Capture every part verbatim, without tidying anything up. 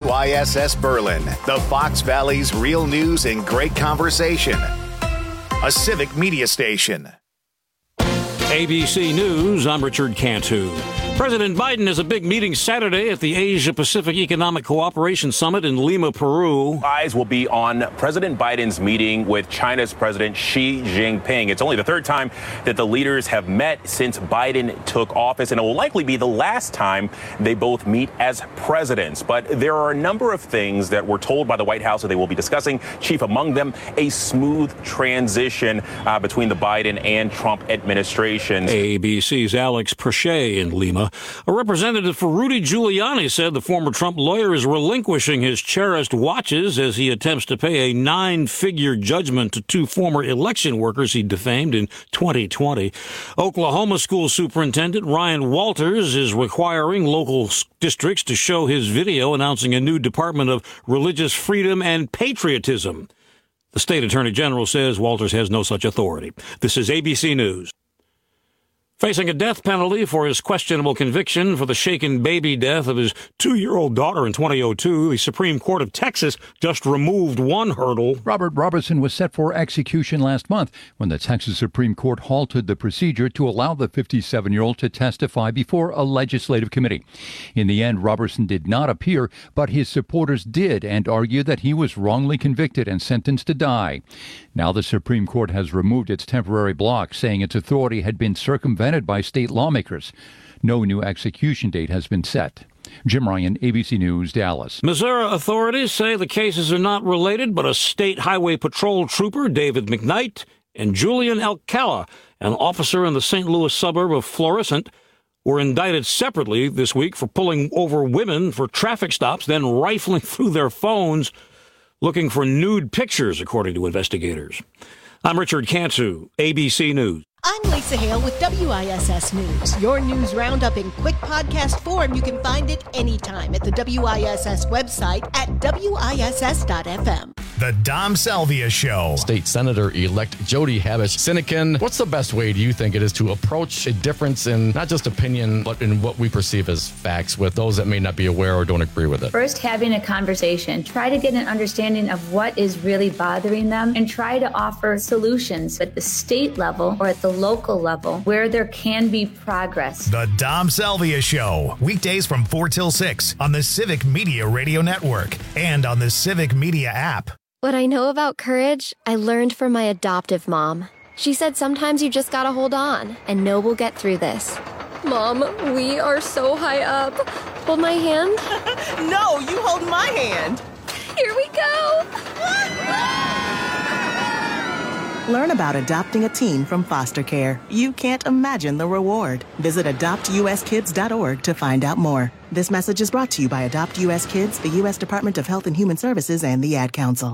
Y S S Berlin, the Fox Valley's real news and great conversation. A civic media station. A B C News, I'm Richard Cantu. President Biden has a big meeting Saturday at the Asia-Pacific Economic Cooperation Summit in Lima, Peru. Eyes will be on President Biden's meeting with China's President Xi Jinping. It's only the third time that the leaders have met since Biden took office, and it will likely be the last time they both meet as presidents. But there are a number of things that were told by the White House that they will be discussing. Chief among them, a smooth transition uh, between the Biden and Trump administrations. A B C's Alex Perche in Lima. A representative for Rudy Giuliani said the former Trump lawyer is relinquishing his cherished watches as he attempts to pay a nine-figure judgment to two former election workers he defamed in twenty twenty. Oklahoma school superintendent Ryan Walters is requiring local districts to show his video announcing a new Department of Religious Freedom and Patriotism. The state attorney general says Walters has no such authority. This is A B C News. Facing a death penalty for his questionable conviction for the shaken baby death of his two-year-old daughter in twenty oh two, the Supreme Court of Texas just removed one hurdle. Robert Robertson was set for execution last month when the Texas Supreme Court halted the procedure to allow the fifty-seven-year-old to testify before a legislative committee. In the end, Robertson did not appear, but his supporters did and argued that he was wrongly convicted and sentenced to die. Now the Supreme Court has removed its temporary block, saying its authority had been circumvented by state lawmakers. No new execution date has been set. Jim Ryan, A B C News, Dallas. Missouri authorities say the cases are not related, but a state highway patrol trooper, David McKnight, and Julian Alcala, an officer in the Saint Louis suburb of Florissant, were indicted separately this week for pulling over women for traffic stops, then rifling through their phones looking for nude pictures, according to investigators. I'm Richard Cantu, A B C News. I'm Lisa Hale with W I S S News. Your news roundup in quick podcast form. You can find it anytime at the W I S S website at W I S S dot F M. The Dom Salvia Show. State Senator-elect Jody Habush-Sinekin, what's the best way, do you think, it is to approach a difference in not just opinion, but in what we perceive as facts with those that may not be aware or don't agree with it? First, having a conversation. Try to get an understanding of what is really bothering them and try to offer solutions at the state level or at the local level where there can be progress. The Dom Salvia Show. Weekdays from four till six on the Civic Media Radio Network and on the Civic Media app. What I know about courage, I learned from my adoptive mom. She said sometimes you just gotta hold on and know we'll get through this. Mom, we are so high up. Hold my hand. No, you hold my hand. Here we go. Learn about adopting a teen from foster care. You can't imagine the reward. Visit adopt U S kids dot org to find out more. This message is brought to you by Adopt U S Kids, the U S Department of Health and Human Services, and the Ad Council.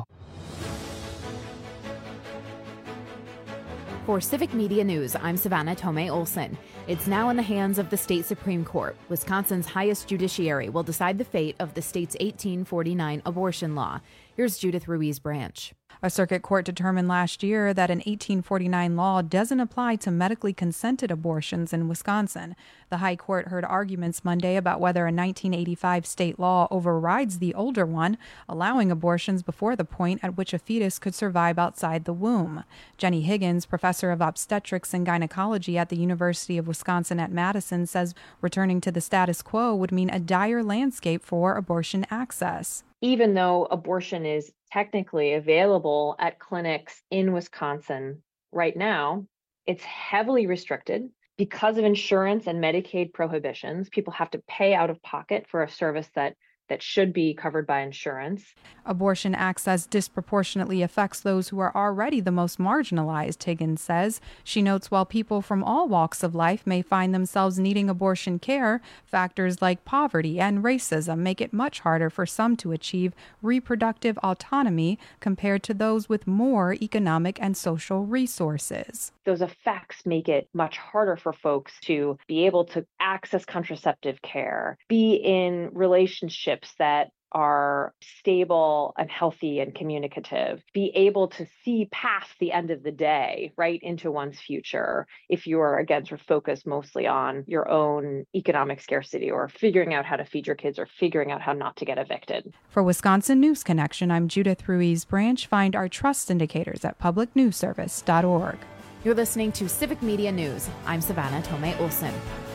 For Civic Media News, I'm Savannah Tomei Olson. It's now in the hands of the state Supreme Court. Wisconsin's highest judiciary will decide the fate of the state's eighteen forty-nine abortion law. Here's Judith Ruiz Branch. A circuit court determined last year that an eighteen forty-nine law doesn't apply to medically consented abortions in Wisconsin. The High Court heard arguments Monday about whether a nineteen eighty-five state law overrides the older one, allowing abortions before the point at which a fetus could survive outside the womb. Jenny Higgins, professor of obstetrics and gynecology at the University of Wisconsin at Madison, says returning to the status quo would mean a dire landscape for abortion access. Even though abortion is technically available at clinics in Wisconsin right now, it's heavily restricted because of insurance and Medicaid prohibitions. People have to pay out of pocket for a service that that should be covered by insurance. Abortion access disproportionately affects those who are already the most marginalized, Higgins says. She notes while people from all walks of life may find themselves needing abortion care, factors like poverty and racism make it much harder for some to achieve reproductive autonomy compared to those with more economic and social resources. Those effects make it much harder for folks to be able to access contraceptive care, be in relationships that are stable and healthy and communicative, be able to see past the end of the day, right, into one's future, if you are, again, sort of focused mostly on your own economic scarcity or figuring out how to feed your kids or figuring out how not to get evicted. For Wisconsin News Connection, I'm Judith Ruiz Branch. Find our trust indicators at public news service dot org. You're listening to Civic Media News. I'm Savannah Tomei Olson.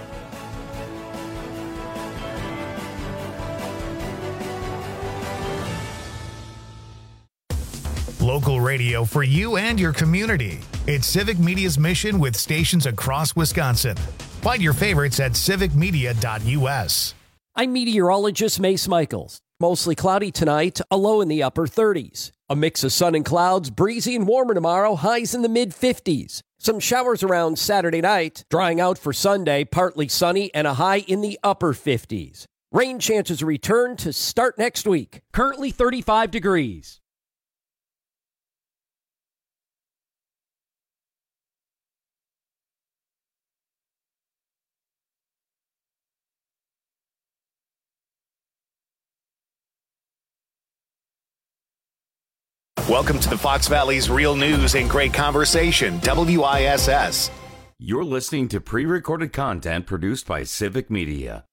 Local radio for you and your community. It's Civic Media's mission with stations across Wisconsin. Find your favorites at civic media dot u s. I'm meteorologist Mace Michaels. Mostly cloudy tonight, a low in the upper thirties. A mix of sun and clouds, breezy and warmer tomorrow, highs in the mid fifties. Some showers around Saturday night, drying out for Sunday, partly sunny and a high in the upper fifties. Rain chances return to start next week. Currently thirty-five degrees. Welcome to the Fox Valley's Real News and Great Conversation, W I S S. You're listening to pre-recorded content produced by Civic Media.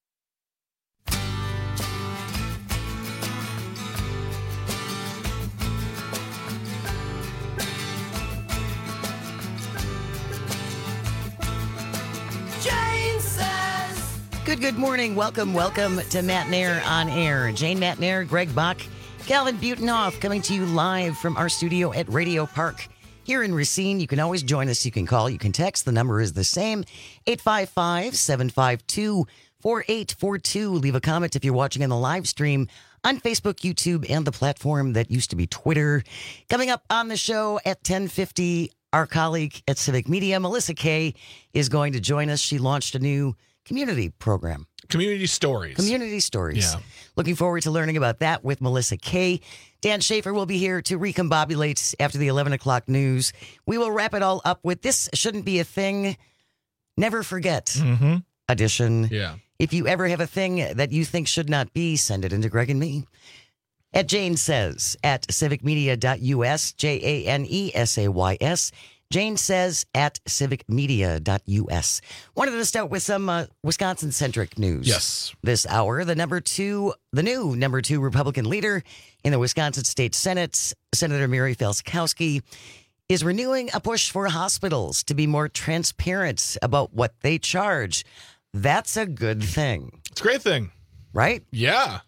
Good, good morning. Welcome, welcome to Matt Nair on Air. Jane Matt Nair, Greg Bach, Calvin Butenhoff coming to you live from our studio at Radio Park here in Racine. You can always join us. You can call. You can text. The number is the same, eight five five, seven five two, four eight four two. Leave a comment if you're watching on the live stream on Facebook, YouTube, and the platform that used to be Twitter. Coming up on the show at ten fifty, our colleague at Civic Media, Melissa Kay, is going to join us. She launched a new community program. Community Stories. Community Stories. Yeah. Looking forward to learning about that with Melissa Kay. Dan Schaefer will be here to recombobulate after the eleven o'clock news. We will wrap it all up with This Shouldn't Be a Thing, Never Forget mm-hmm. edition. Yeah. If you ever have a thing that you think should not be, send it into Greg and me. At Jane Says at civic media dot u s, J A N E S A Y S. Jane Says at civic media dot u s. Wanted to start with some uh, Wisconsin-centric news. Yes. This hour, the number two, the new number two Republican leader in the Wisconsin State Senate, Senator Mary Felskowski, is renewing a push for hospitals to be more transparent about what they charge. That's a good thing. It's a great thing. Right? Yeah.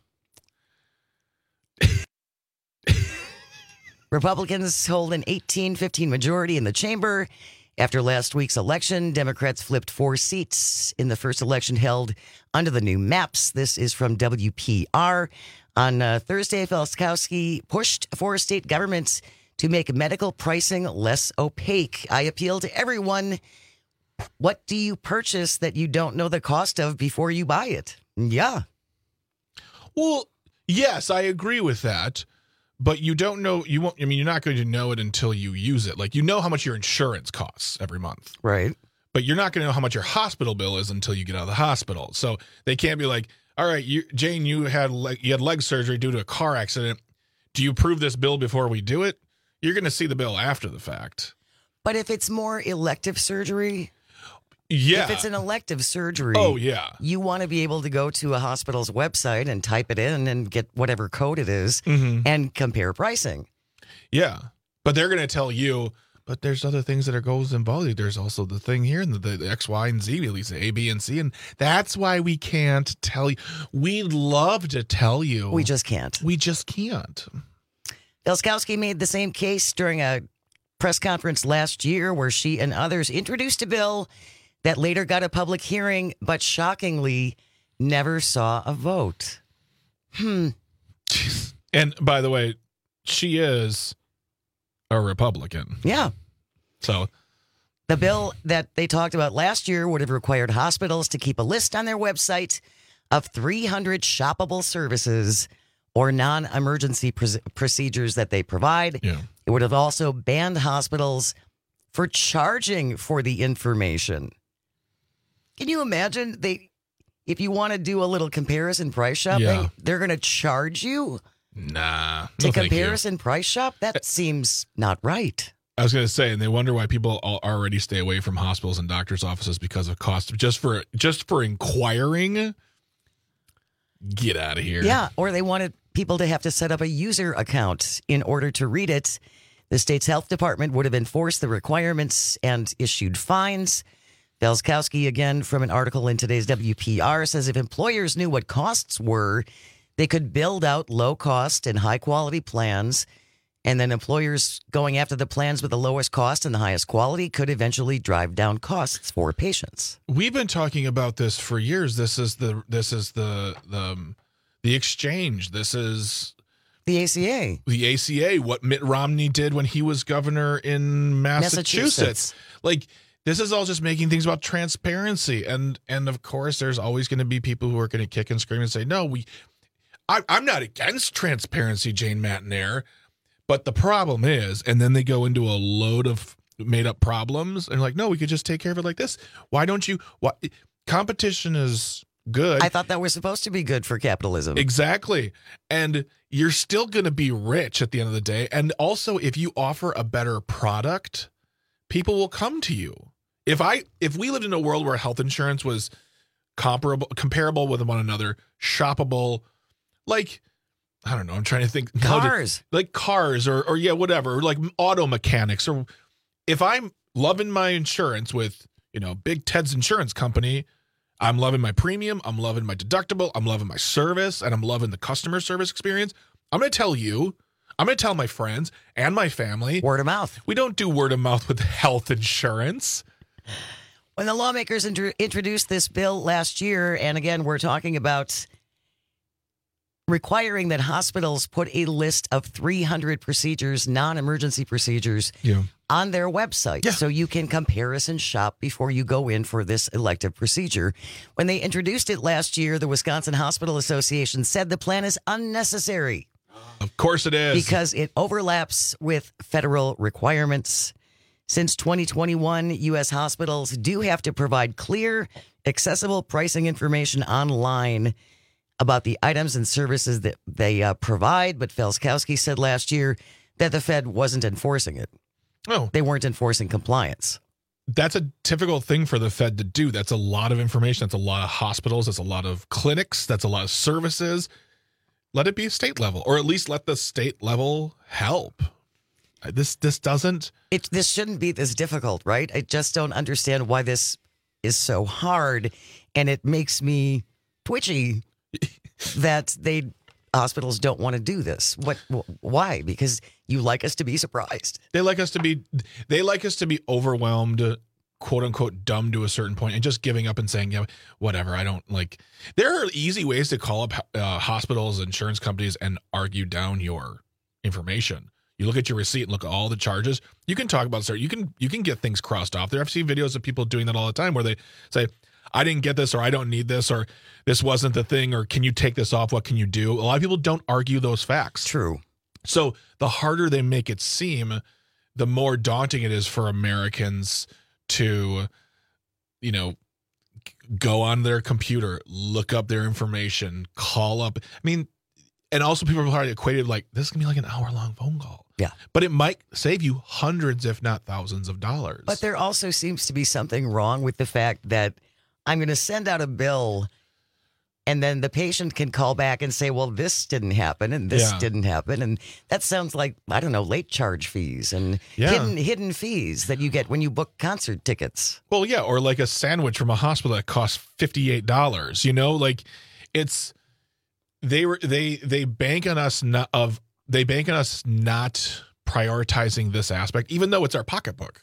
Republicans hold an eighteen fifteen majority in the chamber. After last week's election, Democrats flipped four seats in the first election held under the new maps. This is from W P R. On uh, Thursday, Felskowski pushed for state governments to make medical pricing less opaque. I appeal to everyone. What do you purchase that you don't know the cost of before you buy it? Yeah. Well, yes, I agree with that. But you don't know, you won't, I mean, you're not going to know it until you use it. Like, you know how much your insurance costs every month. Right. But you're not going to know how much your hospital bill is until you get out of the hospital. So they can't be like, all right, you, Jane, you had, leg, you had leg surgery due to a car accident. Do you approve this bill before we do it? You're going to see the bill after the fact. But if it's more elective surgery... Yeah. If it's an elective surgery, oh, yeah. you want to be able to go to a hospital's website and type it in and get whatever code it is mm-hmm. and compare pricing. Yeah. But they're going to tell you, but there's other things that are goes involved. There's also the thing here and the, the X, Y, and Z, at least the A, B, and C. And that's why we can't tell you. We'd love to tell you. We just can't. We just can't. Felskowski made the same case during a press conference last year where she and others introduced a bill that later got a public hearing, but shockingly never saw a vote. Hmm. And by the way, she is a Republican. Yeah. So the bill that they talked about last year would have required hospitals to keep a list on their website of three hundred shoppable services or non-emergency pr- procedures that they provide. Yeah. It would have also banned hospitals for charging for the information. Can you imagine? They, if you want to do a little comparison price shopping, Yeah. they're going to charge you Nah. to no, thank you. comparison price shop? That seems not right. I was going to say, and they wonder why people al- already stay away from hospitals and doctors' offices because of cost. Just for just for inquiring, get out of here. Yeah, or they wanted people to have to set up a user account in order to read it. The state's health department would have enforced the requirements and issued fines. Felskowski, again, from an article in today's W P R, says if employers knew what costs were, they could build out low-cost and high-quality plans, and then employers going after the plans with the lowest cost and the highest quality could eventually drive down costs for patients. We've been talking about this for years. This is the this is the the um, the exchange. This is the A C A. The A C A. What Mitt Romney did when he was governor in Massachusetts. Massachusetts. Like this is all just making things about transparency, and and of course, there's always going to be people who are going to kick and scream and say, "No, we." I, I'm not against transparency, Jane Matenaer. But the problem is, and then they go into a load of made up problems and like, no, we could just take care of it like this. Why don't you? Why, competition is good. I thought that was supposed to be good for capitalism. Exactly. And you're still going to be rich at the end of the day. And also, if you offer a better product, people will come to you. If I if we lived in a world where health insurance was comparable, comparable with one another, shoppable, like, I don't know. I'm trying to think. Cars. Like cars or, or yeah, whatever. Like auto mechanics. Or if I'm loving my insurance with, you know, Big Ted's insurance company, I'm loving my premium. I'm loving my deductible. I'm loving my service. And I'm loving the customer service experience. I'm going to tell you. I'm going to tell my friends and my family. Word of mouth. We don't do word of mouth with health insurance. When the lawmakers intro- introduced this bill last year, and again, we're talking about requiring that hospitals put a list of three hundred procedures, non-emergency procedures, yeah. on their website yeah. so you can comparison shop before you go in for this elective procedure. When they introduced it last year, the Wisconsin Hospital Association said the plan is unnecessary. Of course it is. Because it overlaps with federal requirements. Since twenty twenty-one, U S hospitals do have to provide clear, accessible pricing information online about the items and services that they uh, provide. But Felskowski said last year that the Fed wasn't enforcing it. Oh. They weren't enforcing compliance. That's a typical thing for the Fed to do. That's a lot of information. That's a lot of hospitals. That's a lot of clinics. That's a lot of services. Let it be state level, or at least let the state level help. This this doesn't. It this shouldn't be this difficult, right? I just don't understand why this is so hard, and it makes me twitchy that they hospitals don't want to do this. What? Why? Because you like us to be surprised. They like us to be. They like us to be overwhelmed, quote unquote, dumb to a certain point, and just giving up and saying, yeah, whatever. I don't like. There are easy ways to call up uh, hospitals, insurance companies, and argue down your information. You look at your receipt and look at all the charges. You can talk about certain. You can you can get things crossed off there. I've seen videos of people doing that all the time, where they say, I didn't get this, or I don't need this, or this wasn't the thing, or can you take this off? What can you do? A lot of people don't argue those facts. True. So the harder they make it seem, the more daunting it is for Americans to, you know, go on their computer, look up their information, call up. I mean, and also people are probably equated like this can be like an hour long phone call. Yeah. But it might save you hundreds, if not thousands of dollars. But there also seems to be something wrong with the fact that I'm going to send out a bill and then the patient can call back and say, well, this didn't happen and this Yeah. didn't happen. And that sounds like, I don't know, late charge fees and Yeah. hidden hidden fees that you get when you book concert tickets. Well, yeah, or like a sandwich from a hospital that costs fifty-eight dollars, you know, like it's they were they they bank on us not of they bank on us not prioritizing this aspect, even though it's our pocketbook.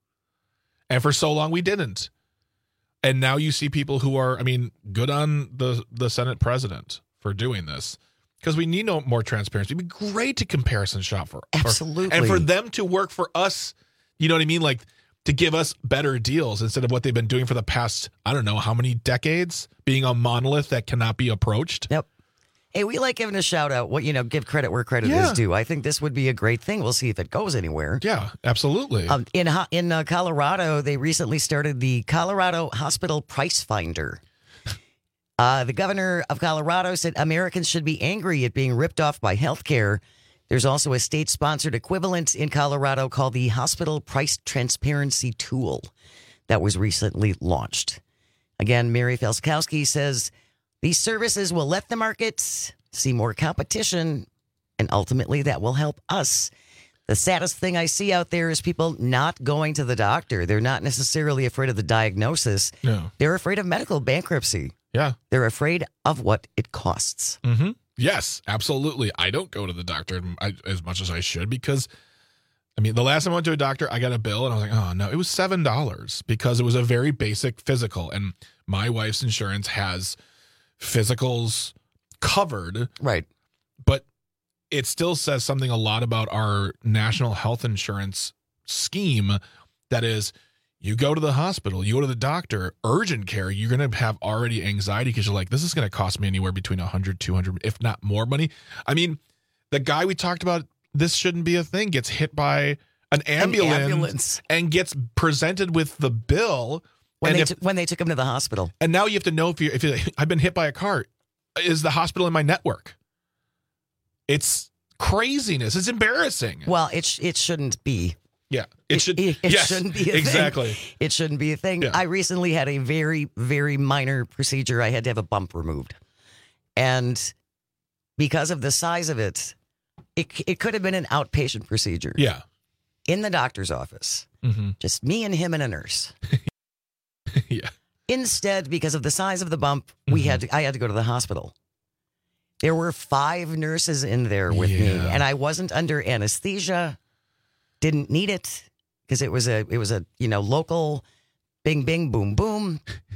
And for so long we didn't. And now you see people who are, I mean, good on the the Senate president for doing this. Because we need no more transparency. It'd be great to comparison shop for Absolutely. For, and for them to work for us, you know what I mean? Like to give us better deals instead of what they've been doing for the past, I don't know, how many decades, being a monolith that cannot be approached. Yep. Hey, we like giving a shout out. What you know, give credit where credit Yeah. is due. I think this would be a great thing. We'll see if it goes anywhere. Yeah, absolutely. Um, in Ho- in uh, Colorado, they recently started the Colorado Hospital Price Finder. Uh, the governor of Colorado said Americans should be angry at being ripped off by healthcare. There's also a state-sponsored equivalent in Colorado called the Hospital Price Transparency Tool that was recently launched. Again, Mary Felskowski says these services will let the markets see more competition, and ultimately that will help us. The saddest thing I see out there is people not going to the doctor. They're not necessarily afraid of the diagnosis. No. They're afraid of medical bankruptcy. Yeah. They're afraid of what it costs. Mm-hmm. Yes, absolutely. I don't go to the doctor as much as I should because, I mean, the last time I went to a doctor, I got a bill and I was like, oh, no, it was seven dollars because it was a very basic physical. And my wife's insurance has physicals covered. Right. But it still says something a lot about our national health insurance scheme. That is, you go to the hospital, you go to the doctor, urgent care, you're going to have already anxiety because you're like, this is going to cost me anywhere between one hundred, two hundred, if not more money. I mean, the guy we talked about, this shouldn't be a thing, gets hit by an ambulance, an ambulance. and gets presented with the bill. When and they, if, t- when they took him to the hospital. And now you have to know if you if you I've been hit by a car, is the hospital in my network? It's craziness. It's embarrassing. Well, it sh- it shouldn't be. Yeah, it should. It, it yes, shouldn't be a exactly. thing. It shouldn't be a thing. Yeah. I recently had a very, very minor procedure. I had to have a bump removed. And because of the size of it, it, it could have been an outpatient procedure. Yeah. In the doctor's office. Mm-hmm. Just me and him and a nurse. Yeah. Instead, because of the size of the bump, we Mm-hmm. had to, I had to go to the hospital. There were five nurses in there with me, Yeah. and I wasn't under anesthesia. Didn't need it because it was a it was a you know local bing bing boom boom.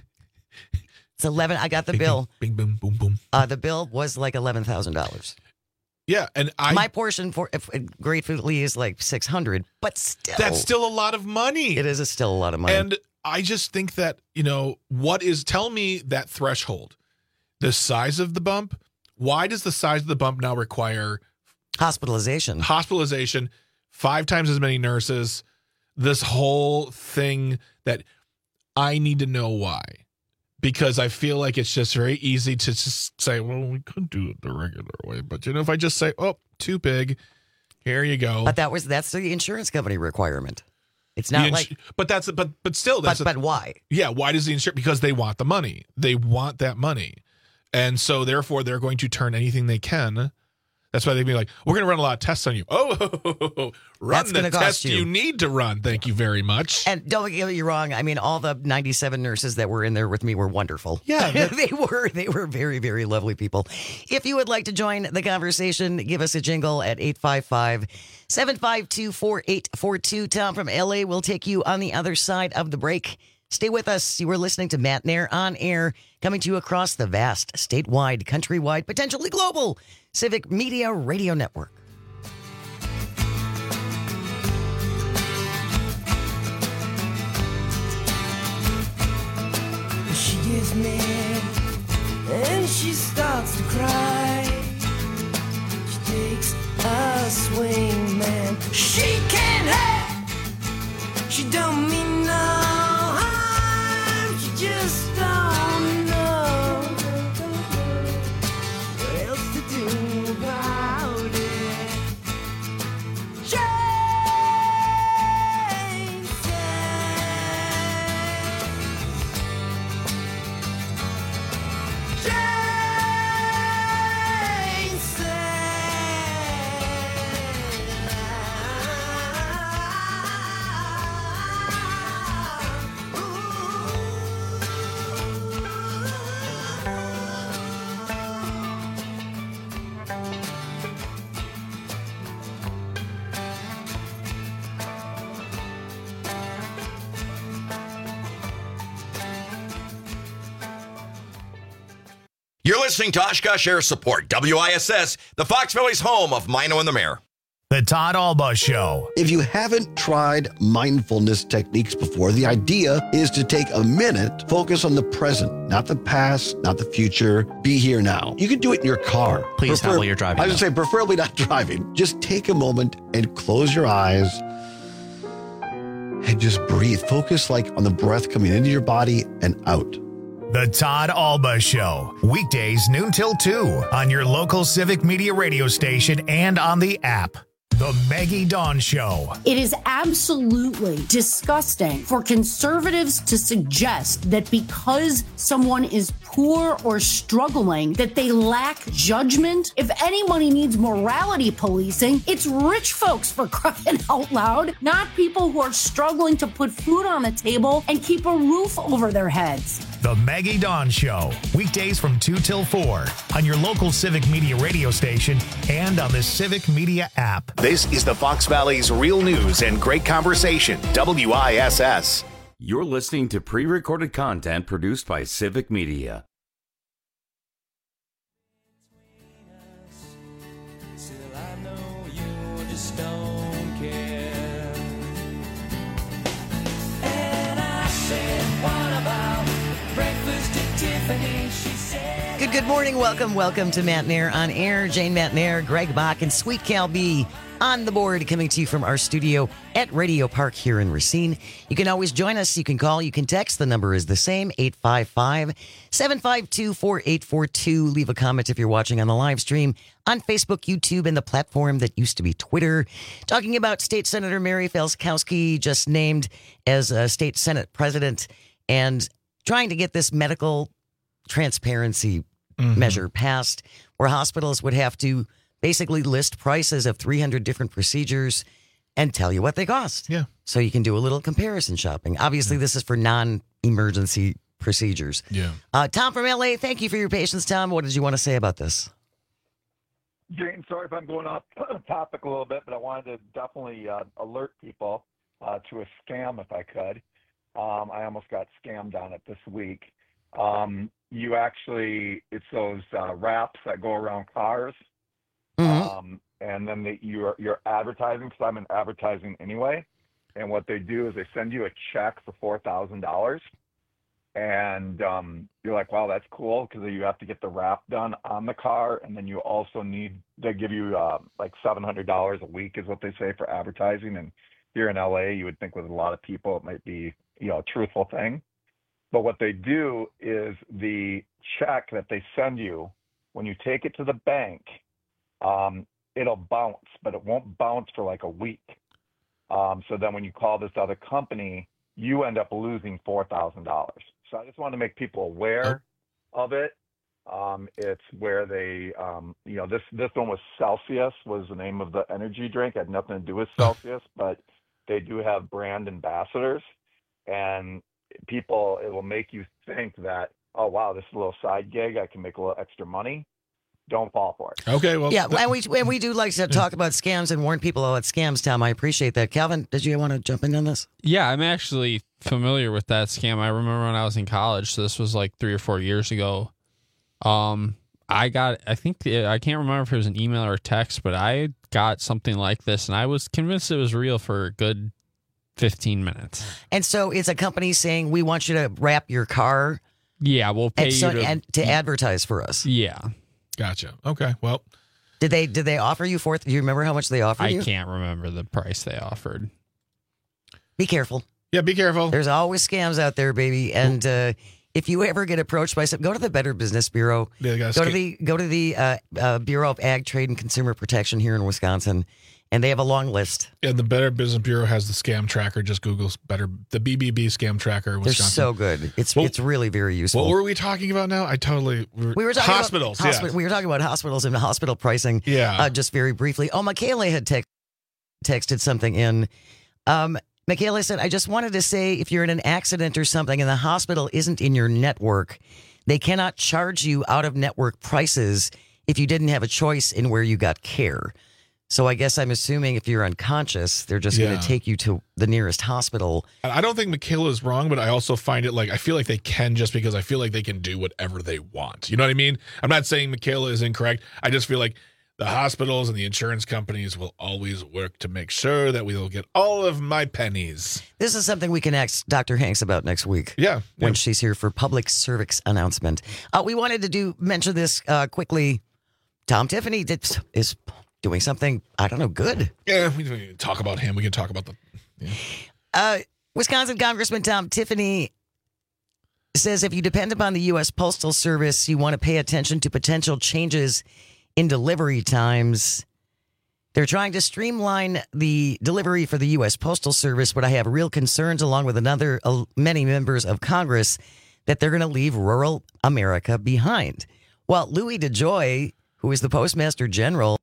It's eleven. I got the Bing, bill. Bing, bing, boom, boom. Uh, the bill was like eleven thousand dollars. Yeah, and I My portion for if, gratefully is like six hundred, but still, that's still a lot of money. it is a, still a lot of money. And I just think that, you know, what is, tell me that threshold, the size of the bump. Why does the size of the bump now require hospitalization? Hospitalization, five times as many nurses, this whole thing that I need to know why. Because I feel like it's just very easy to just say, well, we could do it the regular way. But, you know, if I just say, oh, too big, here you go. But that was that's the insurance company requirement. It's not The ins- like, but that's but but still that's but, a- but why? yeah. Why does the insurance? Because they want the money. They want that money, and so therefore they're going to turn anything they can. That's why they'd be like, we're going to run a lot of tests on you. Oh, run That's the gonna test cost you. you. need to run. Thank you very much. And don't get me wrong. I mean, all the ninety-seven nurses that were in there with me were wonderful. Yeah, they were. They were very, very lovely people. If you would like to join the conversation, give us a jingle at eight five five, seven five two, four eight four two. Tom from L A will take you on the other side of the break. Stay with us. You are listening to Matt Nair on Air, coming to you across the vast, statewide, countrywide, potentially global Civic Media Radio Network. She gets mad and she starts to cry. She takes a swing, man. She can't have. She don't mean no harm. She just don't know what else to do about it. Jane You're listening to Oshkosh Air Support, W I S S, the Fox Valley's home of Mino and the Mayor. The Todd Alba Show. If you haven't tried mindfulness techniques before, the idea is to take a minute, focus on the present, not the past, not the future. Be here now. You can do it in your car. Please not while you're driving, I was going to say, preferably not driving. Just take a moment and close your eyes and just breathe. Focus like on the breath coming into your body and out. The Todd Alba Show, weekdays noon till two on your local Civic Media radio station and on the app. The Maggie Dawn Show. It is absolutely disgusting for conservatives to suggest that because someone is poor or struggling, that they lack judgment. If anybody needs morality policing, it's rich folks, for crying out loud, not people who are struggling to put food on the table and keep a roof over their heads. The Maggie Dawn Show, weekdays from two till four on your local Civic Media radio station and on the Civic Media app. This is the Fox Valley's real news and great conversation, W I S S. You're listening to pre-recorded content produced by Civic Media. Good, good morning. Welcome, welcome to Matt Nair on Air. Jane Matt Nair, Greg Bach, and Sweet Cal B on the board, coming to you from our studio at Radio Park here in Racine. You can always join us. You can call, you can text. The number is the same, eight five five, seven five two, four eight four two. Leave a comment if you're watching on the live stream on Facebook, YouTube, and the platform that used to be Twitter. Talking about State Senator Mary Felskowski, just named as a state Senate president, and trying to get this medical transparency mm-hmm. measure passed, where hospitals would have to basically list prices of three hundred different procedures and tell you what they cost. Yeah. So you can do a little comparison shopping. Obviously, yeah. this is for non-emergency procedures. Yeah. Uh, Tom from L A, thank you for your patience, Tom. What did you want to say about this? Jane, sorry if I'm going off topic a little bit, but I wanted to definitely uh, alert people uh, to a scam if I could. Um, I almost got scammed on it this week. Um, you actually, it's those uh, wraps that go around cars. Mm-hmm. Um, and then they, you're, you're advertising, because I'm in advertising anyway. And what they do is they send you a check for four thousand dollars. And um, you're like, wow, that's cool, because you have to get the wrap done on the car. And then you also need, they give you uh, like seven hundred dollars a week is what they say for advertising. And here in L A, you would think with a lot of people, it might be, you know, a truthful thing. But what they do is the check that they send you, when you take it to the bank, um, it'll bounce, but it won't bounce for like a week. Um, so then when you call this other company, you end up losing four thousand dollars. So I just want to make people aware oh. of it. Um, it's where they, um, you know, this, this one was Celsius, was the name of the energy drink. It had nothing to do with Celsius, but they do have brand ambassadors. And people, it will make you think that, oh, wow, this is a little side gig. I can make a little extra money. Don't fall for it. Okay, well. Yeah, and we, and we do like to talk about scams and warn people about scams, Tom. I appreciate that. Calvin, did you want to jump in on this? Yeah, I'm actually familiar with that scam. I remember when I was in college, so this was like three or four years ago. Um, I got, I think, I can't remember if it was an email or a text, but I got something like this, and I was convinced it was real for a good fifteen minutes. And so it's a company saying, we want you to wrap your car. Yeah, we'll pay and so, you to, and to advertise for us. Yeah. Gotcha. Okay. Well, did they did they offer you fourth? Do you remember how much they offered I you? I can't remember the price they offered. Be careful. Yeah, be careful. There's always scams out there, baby. And uh, if you ever get approached by some, go to the Better Business Bureau. Yeah, go to the go to the uh, uh, Bureau of Ag, Trade, and Consumer Protection here in Wisconsin. And they have a long list. And the Better Business Bureau has the scam tracker. Just Google's better the B B B scam tracker. They're so good. It's well, it's really very useful. What were we talking about now? I totally we were, we were talking hospitals. About hospi- yeah. We were talking about hospitals and hospital pricing. Yeah. Uh, just very briefly. Oh, Michaela had te- texted something in. Um, Michaela said, "I just wanted to say, if you're in an accident or something and the hospital isn't in your network, they cannot charge you out of network prices if you didn't have a choice in where you got care." So I guess I'm assuming if you're unconscious, they're just yeah. going to take you to the nearest hospital. I don't think Michaela is wrong, but I also find it like, I feel like they can, just because I feel like they can do whatever they want. You know what I mean? I'm not saying Michaela is incorrect. I just feel like the hospitals and the insurance companies will always work to make sure that we will get all of my pennies. This is something we can ask Doctor Hanks about next week. Yeah. When yeah. she's here for public service announcement. Uh, we wanted to do mention this uh, quickly. Tom Tiffany did, is... doing something, I don't know, good. Yeah, we can talk about him. We can talk about the... Yeah. Uh, Wisconsin Congressman Tom Tiffany says if you depend upon the U S Postal Service, you want to pay attention to potential changes in delivery times. They're trying to streamline the delivery for the U S Postal Service, but I have real concerns, along with another uh, many members of Congress, that they're going to leave rural America behind. Well, Louis DeJoy, who is the Postmaster General,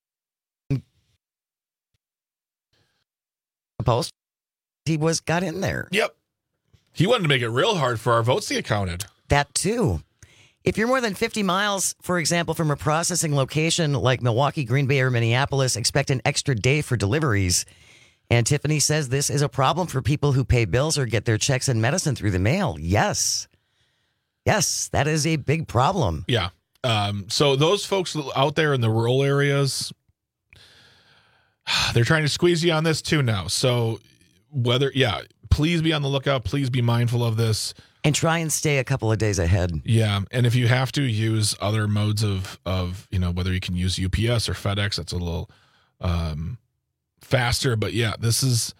post he was got in there. Yep. He wanted to make it real hard for our votes to get counted. That too. If you're more than fifty miles, for example, from a processing location like Milwaukee, Green Bay, or Minneapolis, expect an extra day for deliveries. And Tiffany says this is a problem for people who pay bills or get their checks and medicine through the mail. Yes. Yes, that is a big problem. Yeah. Um, so those folks out there in the rural areas, they're trying to squeeze you on this too now. So whether, yeah, please be on the lookout. Please be mindful of this. And try and stay a couple of days ahead. Yeah. And if you have to use other modes of, of you know, whether you can use U P S or FedEx, that's a little um, faster. But yeah, this is,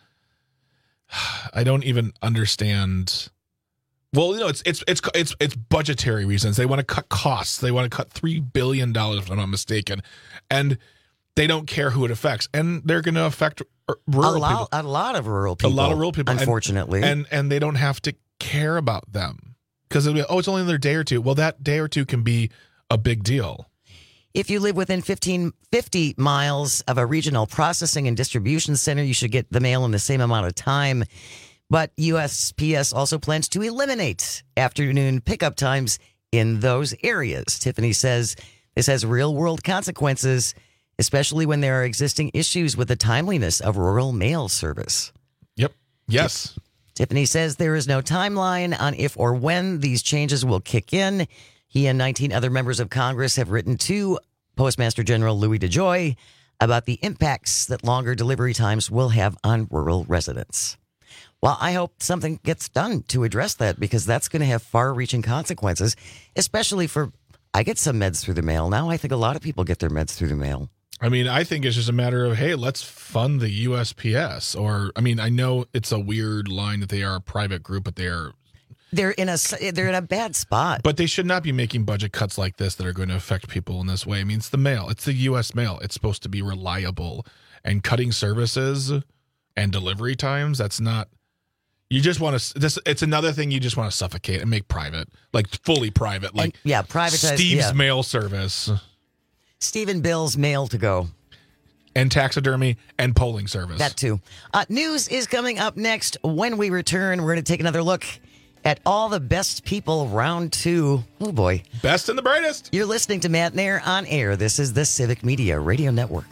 I don't even understand. Well, you know, it's it's it's it's it's budgetary reasons. They want to cut costs. They want to cut three billion dollars, if I'm not mistaken. And they don't care who it affects. And they're going to affect rural a lot, people. A lot of rural people. A lot of rural people. Unfortunately. And and, and they don't have to care about them. Because it'll be, oh, it's only another day or two. Well, that day or two can be a big deal. If you live within fifteen, fifty miles of a regional processing and distribution center, you should get the mail in the same amount of time. But U S P S also plans to eliminate afternoon pickup times in those areas. Tiffany says this has real-world consequences, especially when there are existing issues with the timeliness of rural mail service. Yep. Yes. Tiffany says there is no timeline on if or when these changes will kick in. He and nineteen other members of Congress have written to Postmaster General Louis DeJoy about the impacts that longer delivery times will have on rural residents. Well, I hope something gets done to address that, because that's going to have far-reaching consequences, especially for, I get some meds through the mail now. I think a lot of people get their meds through the mail. I mean, I think it's just a matter of, hey, let's fund the U S P S. Or, I mean, I know it's a weird line that they are a private group, but they are... They're in a, they're in a bad spot. But they should not be making budget cuts like this that are going to affect people in this way. I mean, it's the mail. It's the U S mail. It's supposed to be reliable. And cutting services and delivery times, that's not... You just want to, this, it's another thing you just want to suffocate and make private, like fully private, like and, yeah, privatized, Steve's yeah. mail service. Stephen Bill's mail to go. And taxidermy and polling service. That too. Uh, news is coming up next. When we return, we're going to take another look at all the best people round two. Oh boy. Best and the brightest. You're listening to Matt Nair on air. This is the Civic Media Radio Network.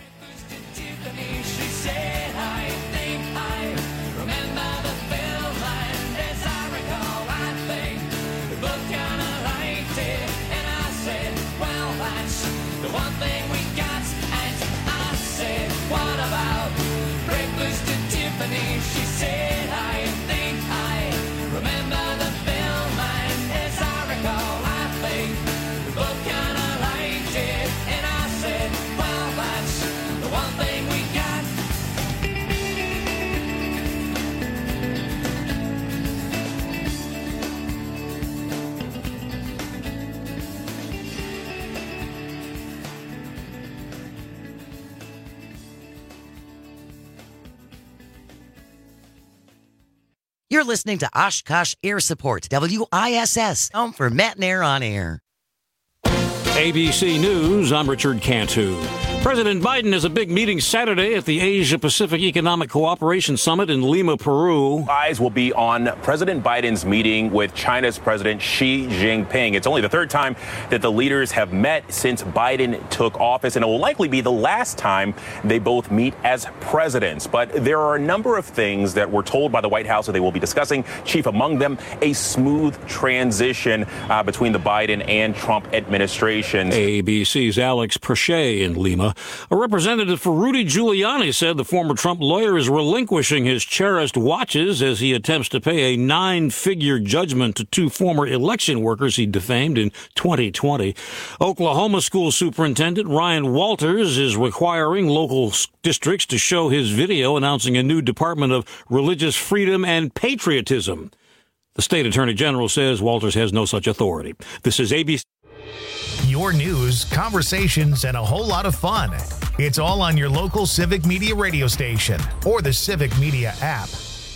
She said, I think I remember the film, and as I recall, I think we both kind of liked it. And I said, well, that's the one thing we got. You're listening to Oshkosh Air Support, W I S S, home for Matt Nair on air. A B C News, I'm Richard Cantu. President Biden has a big meeting Saturday at the Asia-Pacific Economic Cooperation Summit in Lima, Peru. Eyes will be on President Biden's meeting with China's President Xi Jinping. It's only the third time that the leaders have met since Biden took office, and it will likely be the last time they both meet as presidents. But there are a number of things that were told by the White House that they will be discussing. Chief among them, a smooth transition uh, between the Biden and Trump administrations. A B C's Alex Perche in Lima. A representative for Rudy Giuliani said the former Trump lawyer is relinquishing his cherished watches as he attempts to pay a nine-figure judgment to two former election workers he defamed in twenty twenty. Oklahoma school superintendent Ryan Walters is requiring local districts to show his video announcing a new Department of Religious Freedom and Patriotism. The state attorney general says Walters has no such authority. This is A B C. Your news, conversations, and a whole lot of fun. It's all on your local Civic Media radio station or the Civic Media app.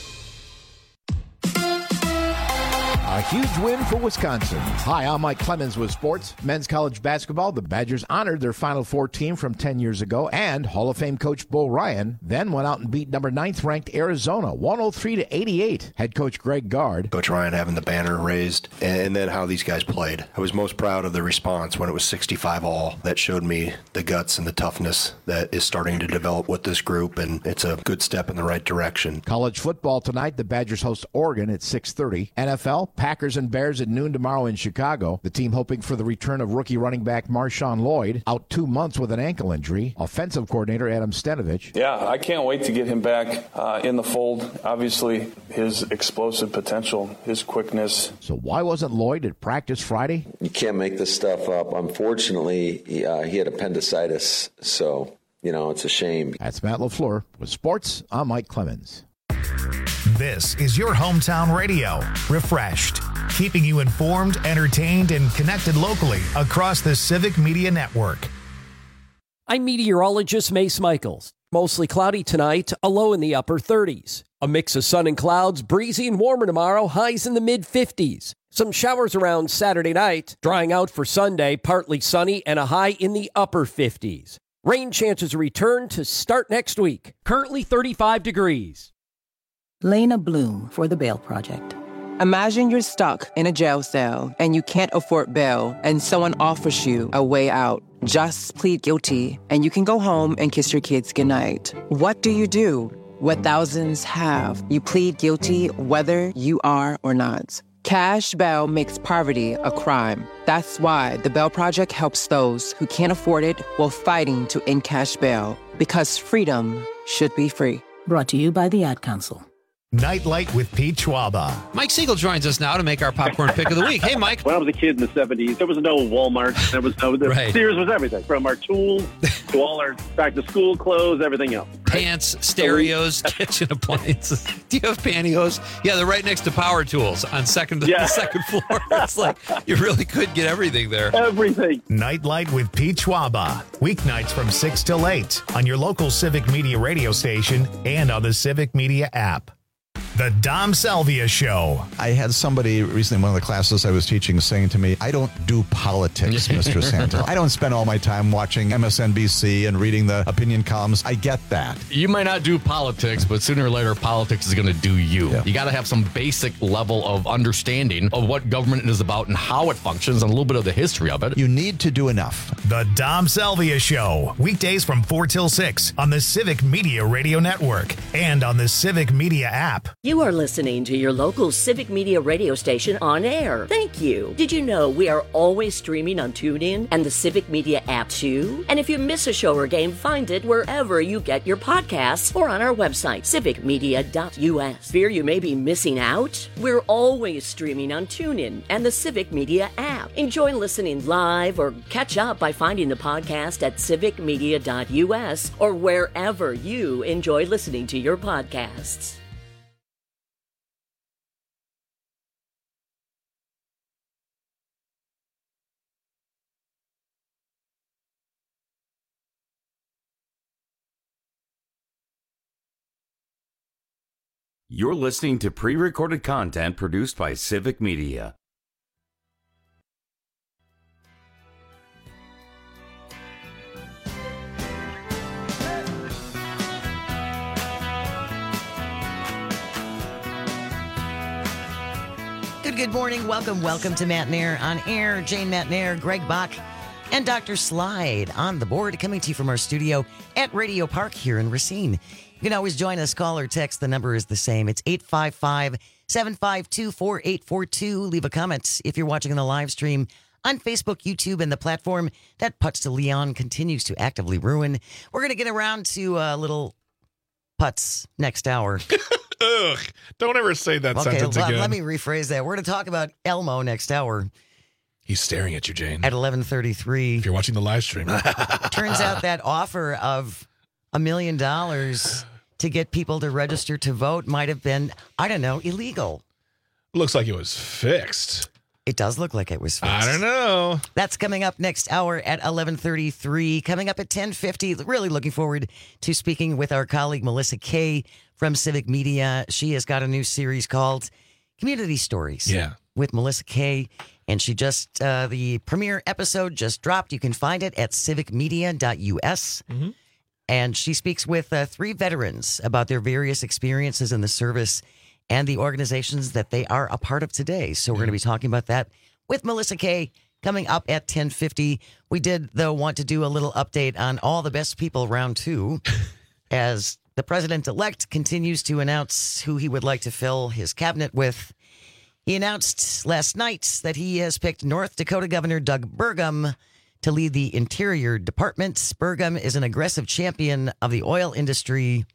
A huge win for Wisconsin. Hi, I'm Mike Clemens with sports. Men's college basketball, the Badgers honored their Final Four team from ten years ago, and Hall of Fame coach Bo Ryan then went out and beat number ninth ranked Arizona, one oh three to eighty-eight. Head coach Greg Gard. Coach Ryan having the banner raised, and then how these guys played. I was most proud of the response when it was sixty-five all. That showed me the guts and the toughness that is starting to develop with this group, and it's a good step in the right direction. College football tonight, the Badgers host Oregon at six thirty. N F L, Packers and Bears at noon tomorrow in Chicago. The team hoping for the return of rookie running back Marshawn Lloyd, out two months with an ankle injury. Offensive coordinator Adam Stenovich. Yeah, I can't wait to get him back uh, in the fold. Obviously, his explosive potential, his quickness. So why wasn't Lloyd at practice Friday? You can't make this stuff up. Unfortunately, he, uh, he had appendicitis, so, you know, it's a shame. That's Matt LaFleur. With sports, I'm Mike Clemens. This is your hometown radio, refreshed, keeping you informed, entertained, and connected locally across the Civic Media Network. I'm meteorologist Mace Michaels. Mostly cloudy tonight, a low in the upper thirties. A mix of sun and clouds, breezy and warmer tomorrow, highs in the mid-fifties. Some showers around Saturday night, drying out for Sunday, partly sunny and a high in the upper fifties. Rain chances return to start next week. Currently thirty-five degrees. Lena Bloom for the Bail Project. Imagine you're stuck in a jail cell and you can't afford bail and someone offers you a way out. Just plead guilty and you can go home and kiss your kids goodnight. What do you do? What thousands have. You plead guilty whether you are or not. Cash bail makes poverty a crime. That's why the Bail Project helps those who can't afford it while fighting to end cash bail. Because freedom should be free. Brought to you by the Ad Council. Nightlight with Pete Schwaba. Mike Siegel joins us now to make our popcorn pick of the week. Hey, Mike. When I was a kid in the seventies, there was no Walmart. There was no, the Right. Sears was everything, from our tools to all our back to school clothes, everything else. Pants, stereos, kitchen appliances. Do you have pantyhose? Yeah, they're right next to power tools on second Yeah. the second floor. It's like you really could get everything there. Everything. Nightlight with Pete Schwaba. Weeknights from six till eight on your local Civic Media radio station and on the Civic Media app. The Dom Salvia Show. I had somebody recently in one of the classes I was teaching saying to me, I don't do politics, Mister Santa. I don't spend all my time watching M S N B C and reading the opinion columns. I get that. You might not do politics, but sooner or later, politics is going to do you. Yeah. You got to have some basic level of understanding of what government is about and how it functions and a little bit of the history of it. You need to do enough. The Dom Salvia Show. Weekdays from four till six on the Civic Media Radio Network and on the Civic Media app. You are listening to your local Civic Media radio station on air. Thank you. Did you know we are always streaming on TuneIn and the Civic Media app too? And if you miss a show or game, find it wherever you get your podcasts or on our website, civic media dot u s. Fear you may be missing out? We're always streaming on TuneIn and the Civic Media app. Enjoy listening live or catch up by finding the podcast at civic media dot u s or wherever you enjoy listening to your podcasts. You're listening to pre-recorded content produced by Civic Media. Good, good morning. Welcome, welcome to Matt Nair on air. Jane Matt Nair, Greg Bach, and Doctor Slide on the board, coming to you from our studio at Radio Park here in Racine. You can always join us, call or text. The number is the same. It's eight five five, seven five two, four eight four two. Leave a comment if you're watching on the live stream on Facebook, YouTube, and the platform that Putts to Leon continues to actively ruin. We're going to get around to uh, little putts next hour. Ugh, don't ever say that okay, sentence let, again. let me rephrase that. We're going to talk about Elmo next hour. He's staring at you, Jane. At eleven thirty-three. If you're watching the live stream. Turns out that offer of a million dollars to get people to register to vote might have been, I don't know, illegal. Looks like it was fixed. It does look like it was fixed. I don't know. That's coming up next hour at eleven thirty-three. Coming up at ten fifty. Really looking forward to speaking with our colleague Melissa Kay from Civic Media. She has got a new series called Community Stories. Yeah. With Melissa Kay. And she just, uh, the premiere episode just dropped. You can find it at civic media dot U S. Mm-hmm. And she speaks with uh, three veterans about their various experiences in the service and the organizations that they are a part of today. So we're going to be talking about that with Melissa Kay coming up at ten fifty. We did, though, want to do a little update on All the Best People round two as the president-elect continues to announce who he would like to fill his cabinet with. He announced last night that he has picked North Dakota Governor Doug Burgum to lead the Interior Department. Burgum is an aggressive champion of the oil industry.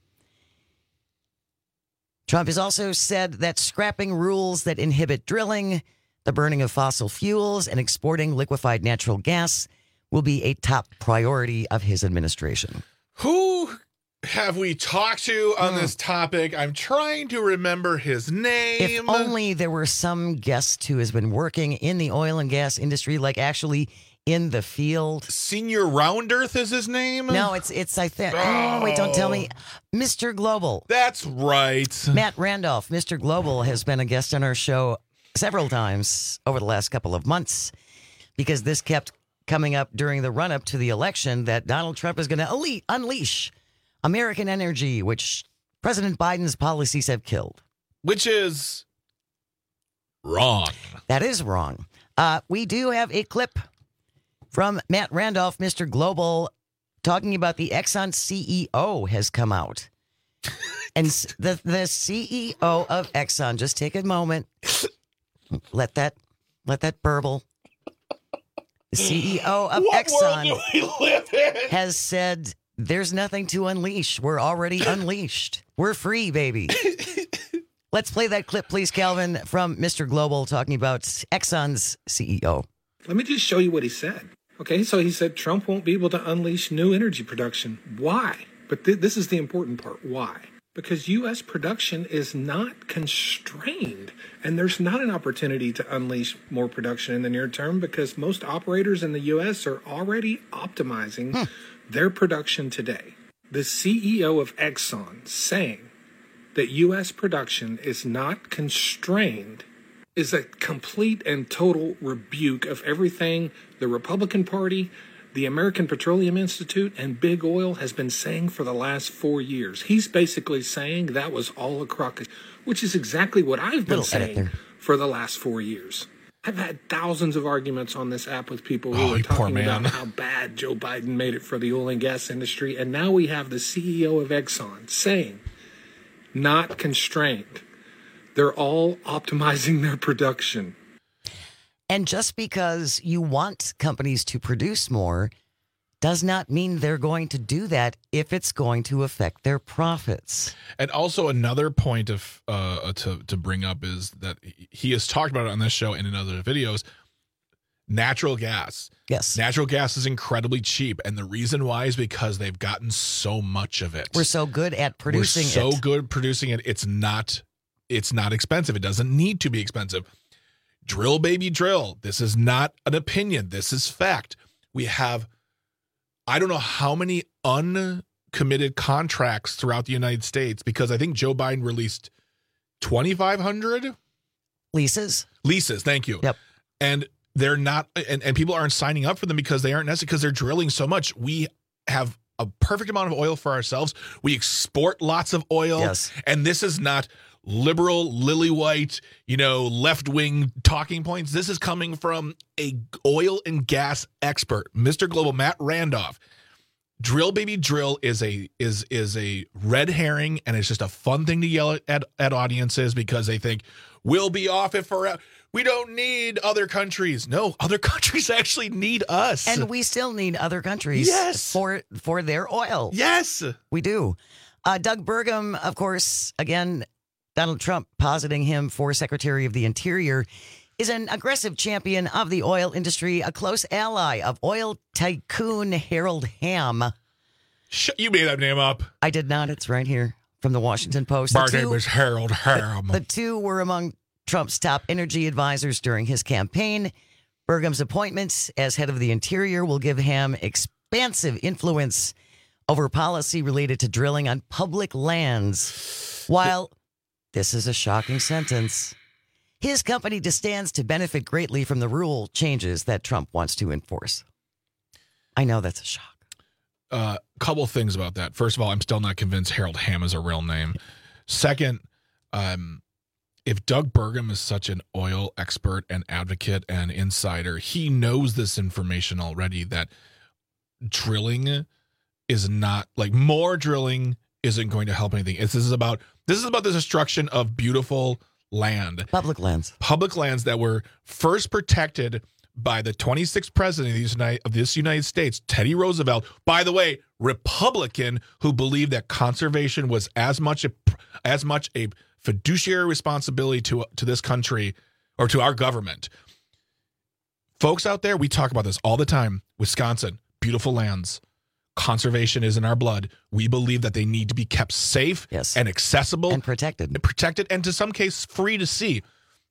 Trump has also said that scrapping rules that inhibit drilling, the burning of fossil fuels, and exporting liquefied natural gas will be a top priority of his administration. Who have we talked to on this topic? I'm trying to remember his name. If only there were some guest who has been working in the oil and gas industry, like actually in the field. Senior Round Earth is his name? No, it's, it's I think, oh. oh, wait, don't tell me. Mister Global. That's right. Matt Randolph, Mister Global, has been a guest on our show several times over the last couple of months because this kept coming up during the run-up to the election that Donald Trump is going to unleash American energy, which President Biden's policies have killed. Which is wrong. That is wrong. Uh, we do have a clip from Matt Randolph, Mister Global, talking about the Exxon C E O has come out. And the, the C E O of Exxon, just take a moment. Let that let that burble. The C E O of what Exxon world do we live in? has said there's nothing to unleash. We're already unleashed. We're free, baby. Let's play that clip, please, Calvin, from Mister Global talking about Exxon's C E O. Let me just show you what he said. Okay, so he said Trump won't be able to unleash new energy production. Why? But th- this is the important part. Why? Because U S production is not constrained, and there's not an opportunity to unleash more production in the near term because most operators in the U S are already optimizing hmm. their production today. The C E O of Exxon saying that U S production is not constrained is a complete and total rebuke of everything the Republican Party, the American Petroleum Institute, and Big Oil has been saying for the last four years. He's basically saying that was all a crock, which is exactly what I've been saying for the last four years. I've had thousands of arguments on this app with people who oh, are talking about how bad Joe Biden made it for the oil and gas industry, and now we have the C E O of Exxon saying, not constrained. They're all optimizing their production. And just because you want companies to produce more does not mean they're going to do that if it's going to affect their profits. And also another point of uh, to to bring up is that he has talked about it on this show and in other videos. Natural gas. Yes. Natural gas is incredibly cheap. And the reason why is because they've gotten so much of it. We're so good at producing We're so it. so good at producing it. It's not, it's not expensive. It doesn't need to be expensive. Drill, baby, drill. This is not an opinion. This is fact. We have, I don't know how many uncommitted contracts throughout the United States because I think Joe Biden released twenty-five hundred leases. Leases. Thank you. Yep. And they're not, and, and people aren't signing up for them because they aren't necessary because they're drilling so much. We have a perfect amount of oil for ourselves. We export lots of oil. Yes. And this is not liberal, lily white, you know, left-wing talking points. This is coming from a oil and gas expert, Mister Global, Matt Randolph. Drill, baby, drill is a is is a red herring, and it's just a fun thing to yell at at audiences because they think we'll be off it forever. We don't need other countries. No, other countries actually need us. And we still need other countries yes. for for their oil. Yes. We do. Uh, Doug Burgum, of course, again, Donald Trump positing him for Secretary of the Interior, is an aggressive champion of the oil industry, a close ally of oil tycoon Harold Hamm. Sh- you made that name up. I did not. It's right here from the Washington Post. My name is Harold Ham. The, the two were among Trump's top energy advisors during his campaign. Burgum's appointment as head of the Interior will give him expansive influence over policy related to drilling on public lands. While this is a shocking sentence, his company stands to benefit greatly from the rule changes that Trump wants to enforce. I know that's a shock. A uh, couple things about that. First of all, I'm still not convinced Harold Hamm is a real name. Second, um, if Doug Burgum is such an oil expert and advocate and insider, he knows this information already, that drilling is not, like, more drilling isn't going to help anything. It's, this is about this is about the destruction of beautiful land. Public lands. Public lands that were first protected by the twenty-sixth president of, these United, of this United States, Teddy Roosevelt, by the way, Republican, who believed that conservation was as much a, as much a fiduciary responsibility to, to this country or to our government. Folks out there, we talk about this all the time. Wisconsin, beautiful lands. Conservation is in our blood. We believe that they need to be kept safe yes. and accessible. And protected. And protected, and to some case, free to see.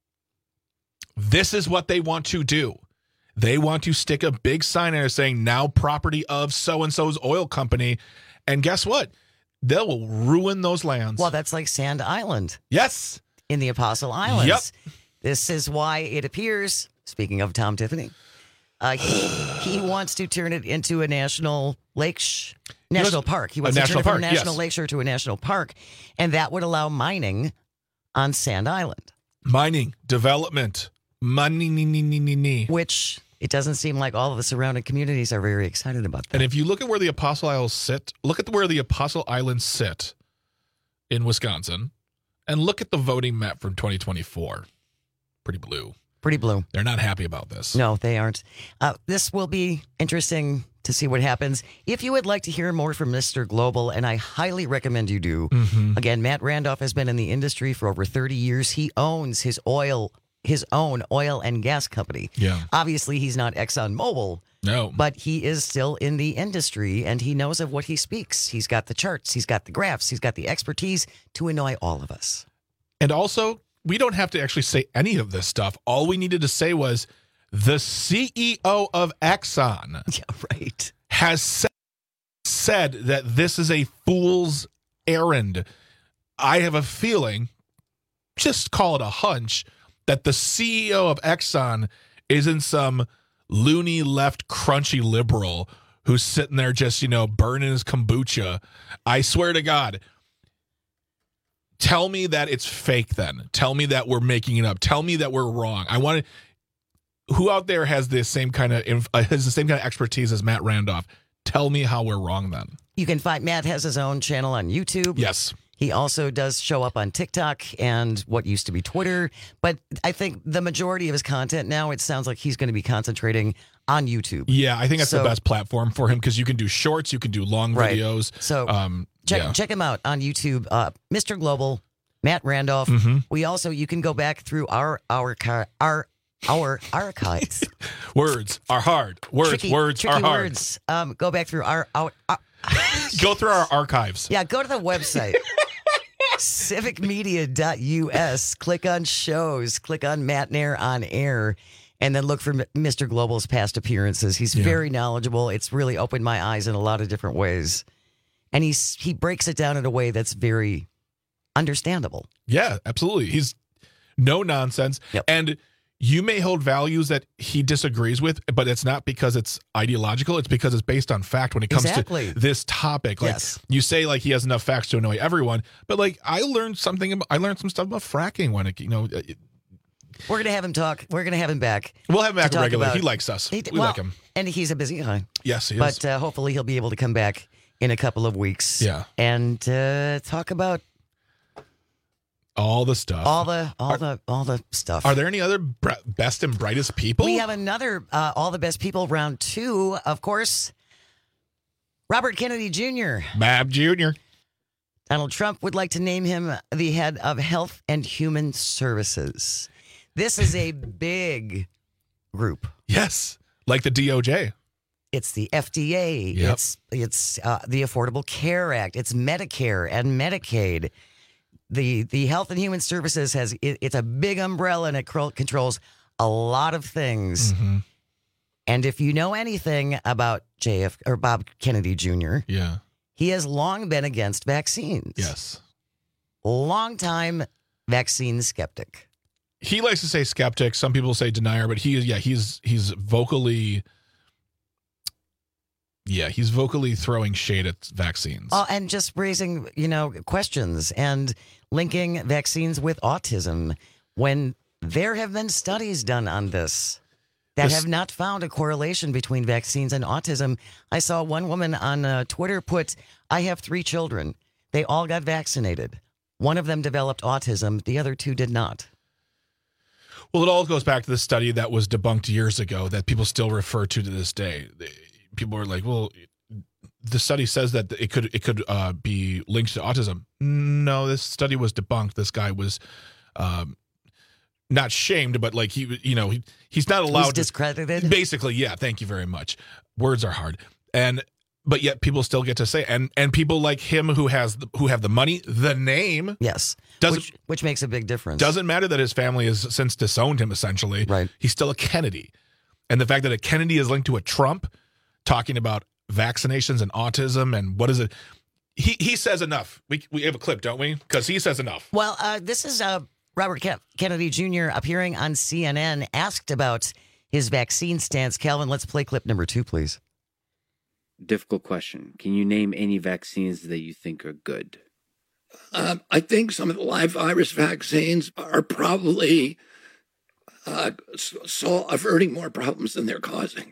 This is what they want to do. They want to stick a big sign in there saying, now property of so-and-so's oil company. And guess what? They will ruin those lands. Well, that's like Sand Island. Yes. In the Apostle Islands. Yep. This is why it appears, speaking of Tom Tiffany, uh, he, he wants to turn it into a national lake sh- national He park. He a wants to national turn it from park, a national yes. lakeshore to a national park. And that would allow mining on Sand Island. Mining, development, money, which it doesn't seem like all of the surrounding communities are very excited about that. And if you look at where the Apostle Isles sit, look at where the Apostle Islands sit in Wisconsin, and look at the voting map from twenty twenty-four. Pretty blue. Pretty blue. They're not happy about this. No, they aren't. Uh, this will be interesting to see what happens. If you would like to hear more from Mister Global, and I highly recommend you do, mm-hmm. again, Matt Randolph has been in the industry for over thirty years. He owns his oil, his own oil and gas company. Yeah. Obviously, he's not ExxonMobil. No. But he is still in the industry, and he knows of what he speaks. He's got the charts, he's got the graphs, he's got the expertise to annoy all of us. And also, we don't have to actually say any of this stuff. All we needed to say was the C E O of Exxon yeah, right. has said, said that this is a fool's errand. I have a feeling, just call it a hunch, that the C E O of Exxon isn't some loony left crunchy liberal who's sitting there just, you know, burning his kombucha. I swear to God. Tell me that it's fake then. Tell me that we're making it up. Tell me that we're wrong. I want to, who out there has the same kind of uh, has the same kind of expertise as Matt Randolph? Tell me how we're wrong then. You can find Matt has his own channel on YouTube. Yes. He also does show up on TikTok and what used to be Twitter. But I think the majority of his content now, it sounds like he's going to be concentrating on YouTube. Yeah, I think that's so, the best platform for him because you can do shorts, you can do long right. videos. So um, check, yeah. check him out on YouTube, uh, Mister Global, Matt Randolph. Mm-hmm. We also, you can go back through our our our our archives. Words are hard. Words, tricky, words tricky are hard. Words. Um, go back through our, our, our go through our archives. Yeah, go to the website. civic media dot U S. Click on shows. Click on Matt Nair on air. And then look for Mister Global's past appearances. He's yeah. very knowledgeable. It's really opened my eyes in a lot of different ways. And he's he breaks it down in a way that's very understandable. Yeah, absolutely. He's no nonsense. Yep. And you may hold values that he disagrees with, but it's not because it's ideological. It's because it's based on fact when it comes exactly. to this topic. Like yes. you say, like he has enough facts to annoy everyone, but like I learned something. About, I learned some stuff about fracking when it, you know. It, We're gonna have him talk. We're gonna have him back. We'll have him back to talk regularly. about- He likes us. He, we well, like him. and he's a busy guy. Yes, he but is. uh, hopefully he'll be able to come back in a couple of weeks. Yeah. and uh, talk about all the stuff. all the all Are- the all the stuff. Are there any other br- best and brightest people? We have another uh, all the best people round two, of course. Robert Kennedy Junior Bob Junior Donald Trump would like to name him the head of Health and Human Services. This is a big group. Yes, like the D O J. It's the F D A. Yep. It's it's uh, the Affordable Care Act. It's Medicare and Medicaid. the the Health and Human Services has it, it's a big umbrella and it cro- controls a lot of things. Mm-hmm. And if you know anything about J F or Bob Kennedy Junior, yeah, he has long been against vaccines. Yes, long time vaccine skeptic. He likes to say skeptic. Some people say denier, but he is yeah he's he's vocally yeah he's vocally throwing shade at vaccines. Oh, and just raising you know questions and linking vaccines with autism when there have been studies done on this that This- have not found a correlation between vaccines and autism. I saw one woman on uh, Twitter put, I have three children. They all got vaccinated. One of them developed autism. The other two did not. Well, it all goes back to the study that was debunked years ago that people still refer to to this day. They- People are like, well, the study says that it could it could uh, be linked to autism. No, this study was debunked. This guy was um, not shamed, but like he, you know, he he's not allowed. He's discredited. To, basically, yeah. Thank you very much. Words are hard, and but yet people still get to say, and and people like him who has the, who have the money, the name, yes, doesn't which, which makes a big difference. Doesn't matter that his family has since disowned him. Essentially, right? He's still a Kennedy, and the fact that a Kennedy is linked to a Trump, talking about vaccinations and autism and what is it? He he says enough. We we have a clip, don't we? Because he says enough. Well, uh, this is uh, Robert Ke- Kennedy Junior appearing on C N N, asked about his vaccine stance. Calvin, let's play clip number two, please. Difficult question. Can you name any vaccines that you think are good? Um, I think some of the live virus vaccines are probably uh, so averting more problems than they're causing.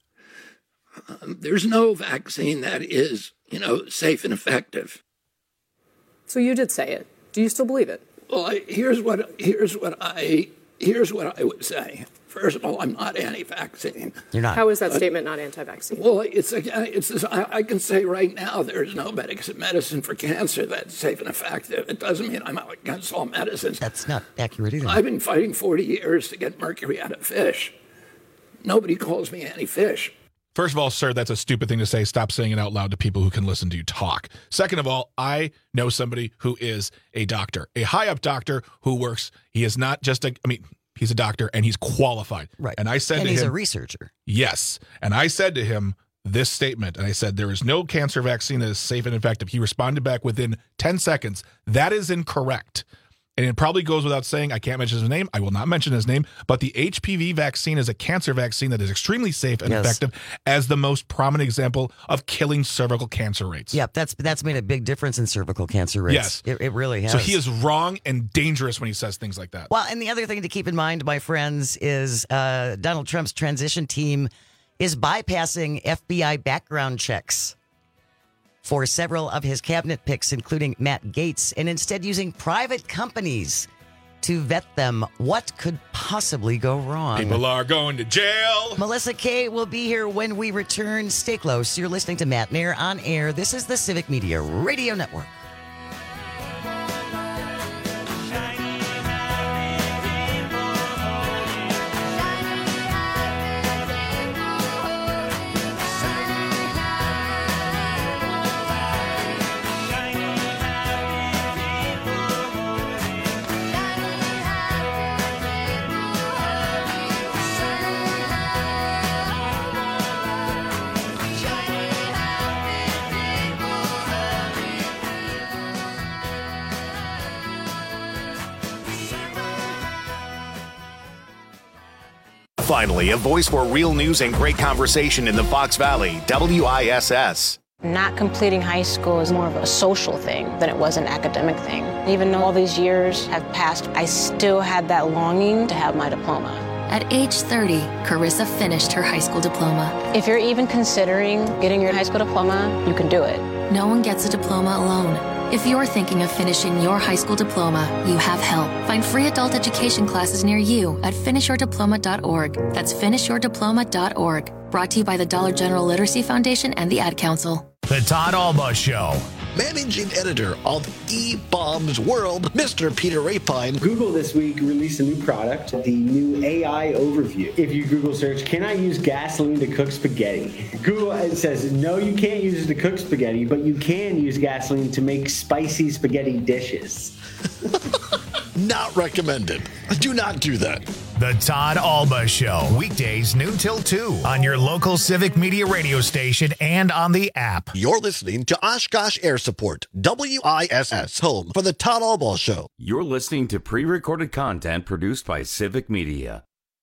Um, there's no vaccine that is, you know, safe and effective. So you did say it. Do you still believe it? Well, I, here's what here's what I here's what I would say. First of all, I'm not anti-vaccine. You're not. How is that But- statement not anti-vaccine? Well, it's it's this, I, I can say right now there's no medic- medicine for cancer that's safe and effective. It doesn't mean I'm out against all medicines. That's not accurate either. I've been fighting forty years to get mercury out of fish. Nobody calls me anti-fish. First of all, sir, that's a stupid thing to say. Stop saying it out loud to people who can listen to you talk. Second of all, I know somebody who is a doctor, a high-up doctor who works. He is not just a, I mean, he's a doctor and he's qualified. Right. And I said and to he's him. a researcher. Yes. And I said to him this statement, and I said, there is no cancer vaccine that is safe and effective. He responded back within ten seconds. That is incorrect. And it probably goes without saying, I can't mention his name. I will not mention his name. But the H P V vaccine is a cancer vaccine that is extremely safe and Yes. effective as the most prominent example of killing cervical cancer rates. Yep, that's that's made a big difference in cervical cancer rates. Yes. It, it really has. So he is wrong and dangerous when he says things like that. Well, and the other thing to keep in mind, my friends, is uh, Donald Trump's transition team is bypassing F B I background checks for several of his cabinet picks, including Matt Gaetz, and instead using private companies to vet them. What could possibly go wrong? People are going to jail. Melissa Kay will be here when we return. Stay close. You're listening to Matt Nair on air. This is the Civic Media Radio Network. Finally, a voice for real news and great conversation in the Fox Valley, W I S S. Not completing high school is more of a social thing than it was an academic thing. Even though all these years have passed, I still had that longing to have my diploma. At age thirty, Carissa finished her high school diploma. If you're even considering getting your high school diploma, you can do it. No one gets a diploma alone. If you're thinking of finishing your high school diploma, you have help. Find free adult education classes near you at finish your diploma dot org. That's finish your diploma dot org. Brought to you by the Dollar General Literacy Foundation and the Ad Council. The Todd Alba Show. managing editor of E-Bombs World, Mister Peter Rapine. Google this week released a new product, the new A I overview. If you Google search, can I use gasoline to cook spaghetti? Google it says, no, you can't use it to cook spaghetti, but you can use gasoline to make spicy spaghetti dishes. Not recommended. Do not do that. The Todd Alba Show, weekdays noon till two on your local Civic Media radio station and on the app. You're listening to Oshkosh Air Support, W I S S, home for the Todd Alba Show. You're listening to pre-recorded content produced by Civic Media.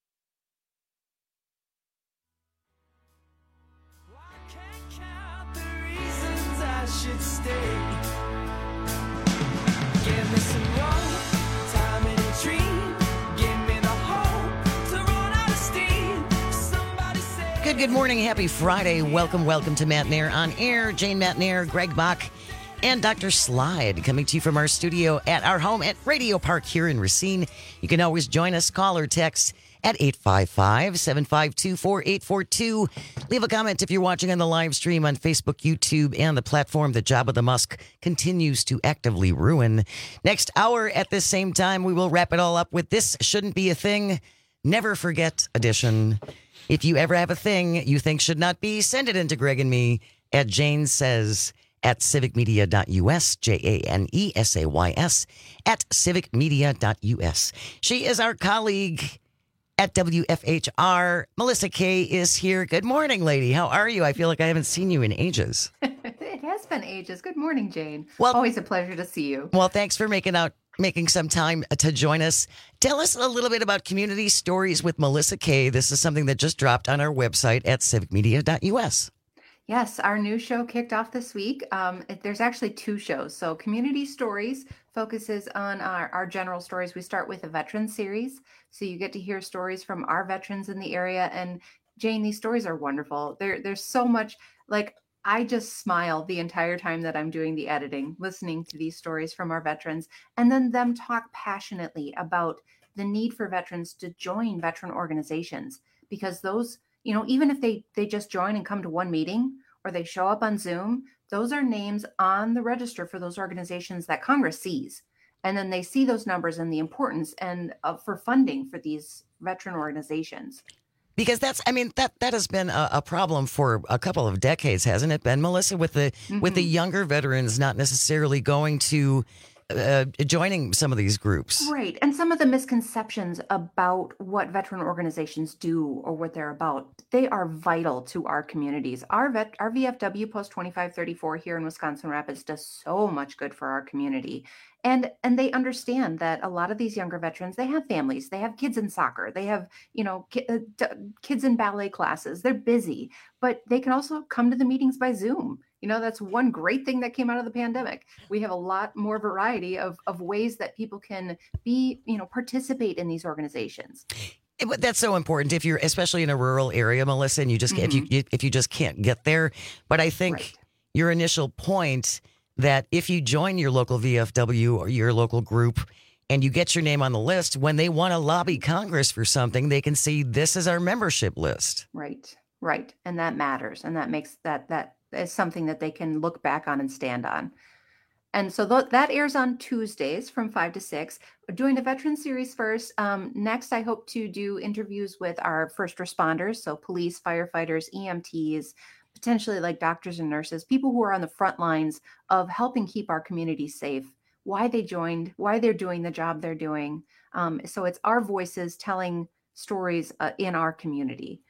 Good, good morning. Happy Friday. Welcome, welcome to Matt Nair on Air. Jane Matt Nair, Greg Bach, and Doctor Slide coming to you from our studio at our home at Radio Park here in Racine. You can always join us, call or text at eight five five, seven five two, four eight four two. Leave a comment if you're watching on the live stream on Facebook, YouTube, and the platform that Jabba the Musk continues to actively ruin. Next hour at this same time, we will wrap it all up with This Shouldn't Be a Thing, Never Forget edition. If you ever have a thing you think should not be, send it in to Greg and me at Jane Says at civic media dot u s, J A N E S A Y S, at civic media dot u s. She is our colleague at W F H R. Melissa Kay is here. Good morning, lady. How are you? I feel like I haven't seen you in ages. It has been ages. Good morning, Jane. Well, always a pleasure to see you. Well, thanks for making out making some time to join us. Tell us a little bit about Community Stories with Melissa Kay. This is something that just dropped on our website at civic media dot u s. Yes, our new show kicked off this week. Um, it, there's actually two shows. So Community Stories focuses on our, our general stories. We start with a veteran series. So you get to hear stories from our veterans in the area. And Jane, these stories are wonderful. There, there's so much, like, I just smile the entire time that I'm doing the editing, listening to these stories from our veterans, and then them talk passionately about the need for veterans to join veteran organizations, because those, you know, even if they, they just join and come to one meeting or they show up on Zoom, those are names on the register for those organizations that Congress sees. And then they see those numbers and the importance and uh, for funding for these veteran organizations. Because that's, I mean, that that has been a, a problem for a couple of decades, hasn't it been, Melissa? With the mm-hmm. with the younger veterans not necessarily going to uh, joining some of these groups, right? And some of the misconceptions about what veteran organizations do or what they're about, they are vital to our communities. Our vet, our V F W Post twenty-five thirty-four here in Wisconsin Rapids does so much good for our community. And and they understand that a lot of these younger veterans, they have families, they have kids in soccer, they have, you know, ki- uh, d- kids in ballet classes, they're busy, but they can also come to the meetings by Zoom. You know, that's one great thing that came out of the pandemic. We have a lot more variety of, of ways that people can be, you know, participate in these organizations. That's so important if you're, especially in a rural area, Melissa, and you just, mm-hmm. if you, if you just can't get there. But I think right. your initial point that if you join your local V F W or your local group and you get your name on the list, when they want to lobby Congress for something, they can see this is our membership list. Right, right. And that matters. And that makes that, that is something that they can look back on and stand on. And so th- that airs on Tuesdays from five to six. We're doing the veteran series first. Um, next, I hope to do interviews with our first responders. So police, firefighters, E M Ts, potentially like doctors and nurses, people who are on the front lines of helping keep our communities safe, why they joined, why they're doing the job they're doing. Um, so it's our voices telling stories uh, in our community.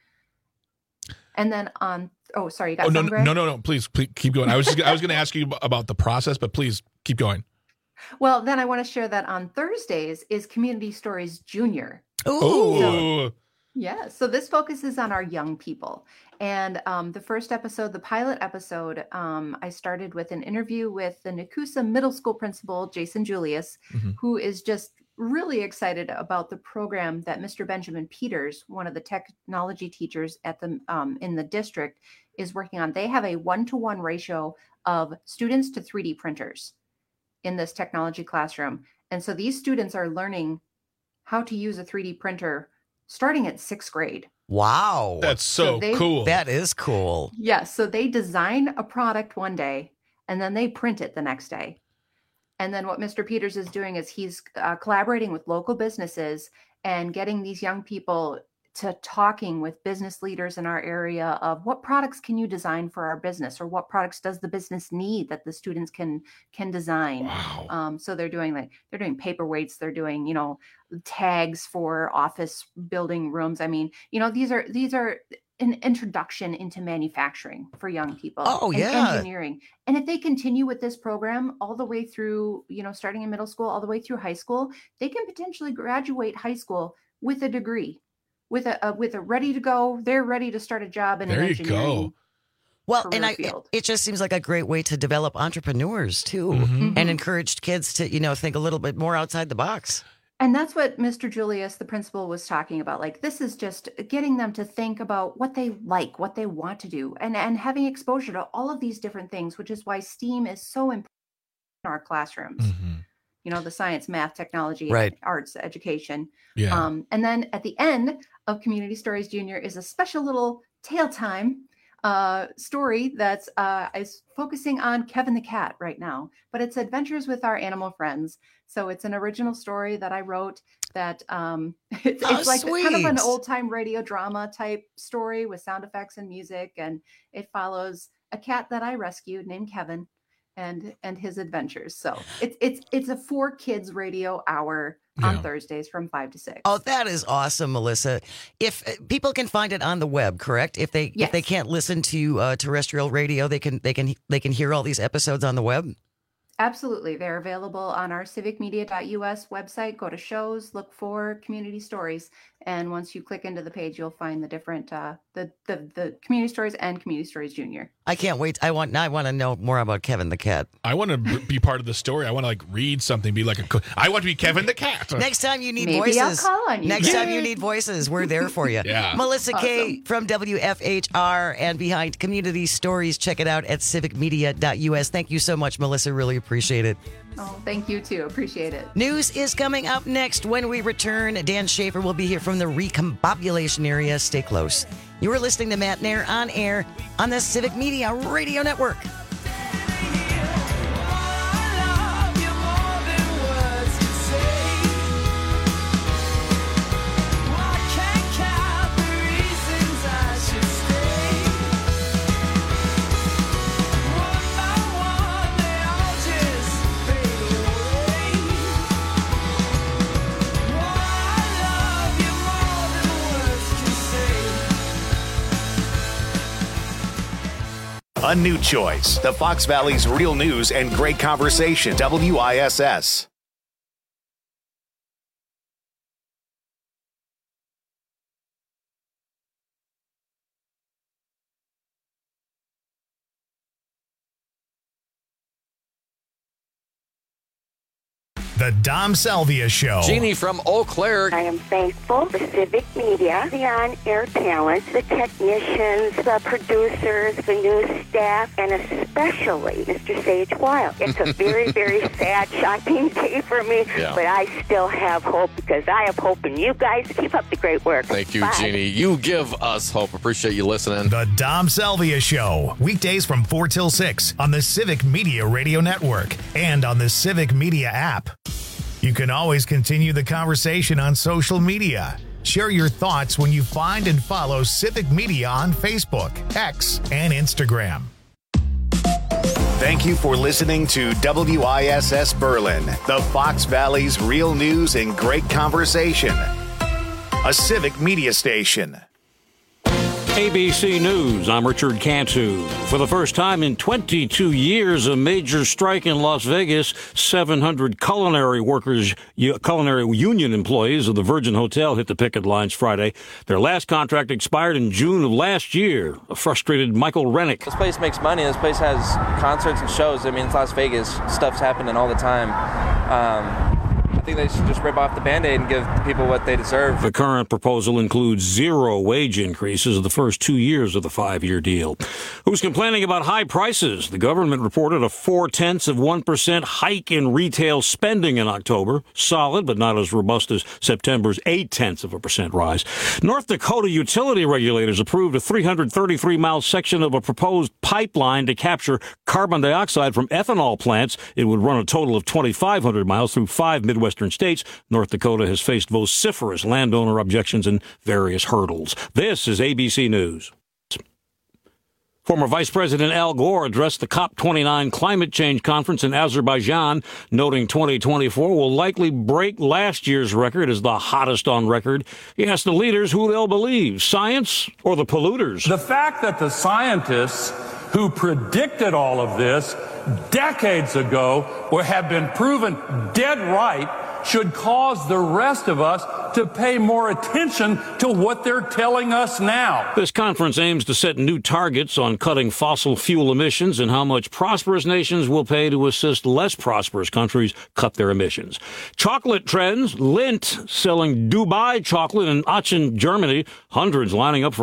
And then on, oh, sorry, you got oh, no, some, Greg? no, no, no, please, please keep going. I was just, I was going to ask you about the process, but please keep going. Well, then I want to share that on Thursdays is Community Stories Junior. Ooh. So, yeah, so this focuses on our young people. And um, the first episode, the pilot episode, um, I started with an interview with the Nakusa Middle School principal, Jason Julius, mm-hmm. who is just really excited about the program that Mister Benjamin Peters, one of the technology teachers at the um, in the district, is working on. They have a one-to-one ratio of students to three D printers in this technology classroom. And so these students are learning how to use a three D printer starting at sixth grade. Wow. That's so, so they, cool. That is cool. Yes. Yeah, so they design a product one day and then they print it the next day. And then what Mister Peters is doing is he's uh, collaborating with local businesses and getting these young people to talking with business leaders in our area of what products can you design for our business, or what products does the business need that the students can can design. Wow. Um, so they're doing like they're doing paperweights, they're doing, you know, tags for office building rooms. I mean, you know, these are these are an introduction into manufacturing for young people. Oh, and yeah. engineering. And if they continue with this program all the way through, you know, starting in middle school, all the way through high school, they can potentially graduate high school with a degree, with a, a with a ready to go. They're ready to start a job in There an you engineering. go. Well, career and I, field. it just seems like a great way to develop entrepreneurs too, Mhm. and encourage kids to, you know, think a little bit more outside the box. And that's what Mister Julius, the principal, was talking about. Like, this is just getting them to think about what they like, what they want to do, and, and having exposure to all of these different things, which is why STEAM is so important in our classrooms. You know, the science, math, technology, Right. arts, education. Yeah. Um, and then at the end of Community Stories Junior is a special little tale time uh, story that's uh, is focusing on Kevin the cat right now, but it's adventures with our animal friends. So it's an original story that I wrote that um, it's, Oh, it's like kind of an sweet. old time radio drama type story with sound effects and music. And it follows a cat that I rescued named Kevin and and his adventures. So it's it's it's a for kids radio hour on Yeah. Thursdays from five to six. Oh, that is awesome, Melissa. If uh, people can find it on the web, correct? If they Yes. if they can't listen to uh, terrestrial radio, they can they can they can hear all these episodes on the web. Absolutely. They're available on our civic media dot U S website. Go to shows, look for community stories. And once you click into the page, you'll find the different, uh, the, the, the community stories and community stories junior. I can't wait. I want now. I want to know more about Kevin the cat. I want to be part of the story. I want to like read something, be like a. co- I want to be Kevin the cat. Next time you need Maybe I'll voices. call on you. Next time Yay. you need voices, we're there for you. Yeah. Melissa Kay Awesome. from W F H R and behind Community Stories. Check it out at civic media dot U S. Thank you so much, Melissa. Really appreciate it. Oh, thank you too. Appreciate it. News is coming up next. When we return, Dan Schaefer will be here from the recombobulation area. Stay close. You are listening to Matt Nair on air on the Civic Media Radio Network. A new choice. The Fox Valley's real news and great conversation. W I S S. The Dom Salvia Show. Jeannie from Eau Claire. I am thankful for Civic Media, the on-air talent, the technicians, the producers, the news staff, and especially Mister Sage Wild. It's a very, very sad, shocking day for me, Yeah. but I still have hope because I have hope in you guys. Keep up the great work. Thank you, Bye. Jeannie. You give us hope. Appreciate you listening. The Dom Salvia Show. Weekdays from four till six on the Civic Media Radio Network and on the Civic Media app. You can always continue the conversation on social media. Share your thoughts when you find and follow Civic Media on Facebook, X, and Instagram. Thank you for listening to W I S S Berlin, the Fox Valley's real news and great conversation. A Civic Media station. A B C News, I'm Richard Cantu. For the first time in twenty-two years, a major strike in Las Vegas. seven hundred culinary workers, culinary union employees of the Virgin Hotel hit the picket lines Friday. Their last contract expired in June of last year. A frustrated Michael Rennick. This place makes money. This place has concerts and shows. I mean, it's Las Vegas. Stuff's happening all the time. Um, I think they should just rip off the Band-Aid and give the people what they deserve. The current proposal includes zero wage increases of the first two years of the five-year deal. Who's complaining about high prices? The government reported a four-tenths of one percent hike in retail spending in October. Solid, but not as robust as September's eight-tenths of a percent rise. North Dakota utility regulators approved a three hundred thirty-three mile section of a proposed pipeline to capture carbon dioxide from ethanol plants. It would run a total of twenty-five hundred miles through five Midwestern states. North Dakota has faced vociferous landowner objections and various hurdles. This is A B C News. Former Vice President Al Gore addressed the COP twenty-nine climate change conference in Azerbaijan, noting twenty twenty-four will likely break last year's record as the hottest on record. He asked the leaders who they'll believe, science or the polluters. The fact that the scientists who predicted all of this decades ago or have been proven dead right should cause the rest of us to pay more attention to what they're telling us now. This conference aims to set new targets on cutting fossil fuel emissions and how much prosperous nations will pay to assist less prosperous countries cut their emissions. Chocolate trends, Lindt selling Dubai chocolate in Aachen, Germany. Hundreds lining up for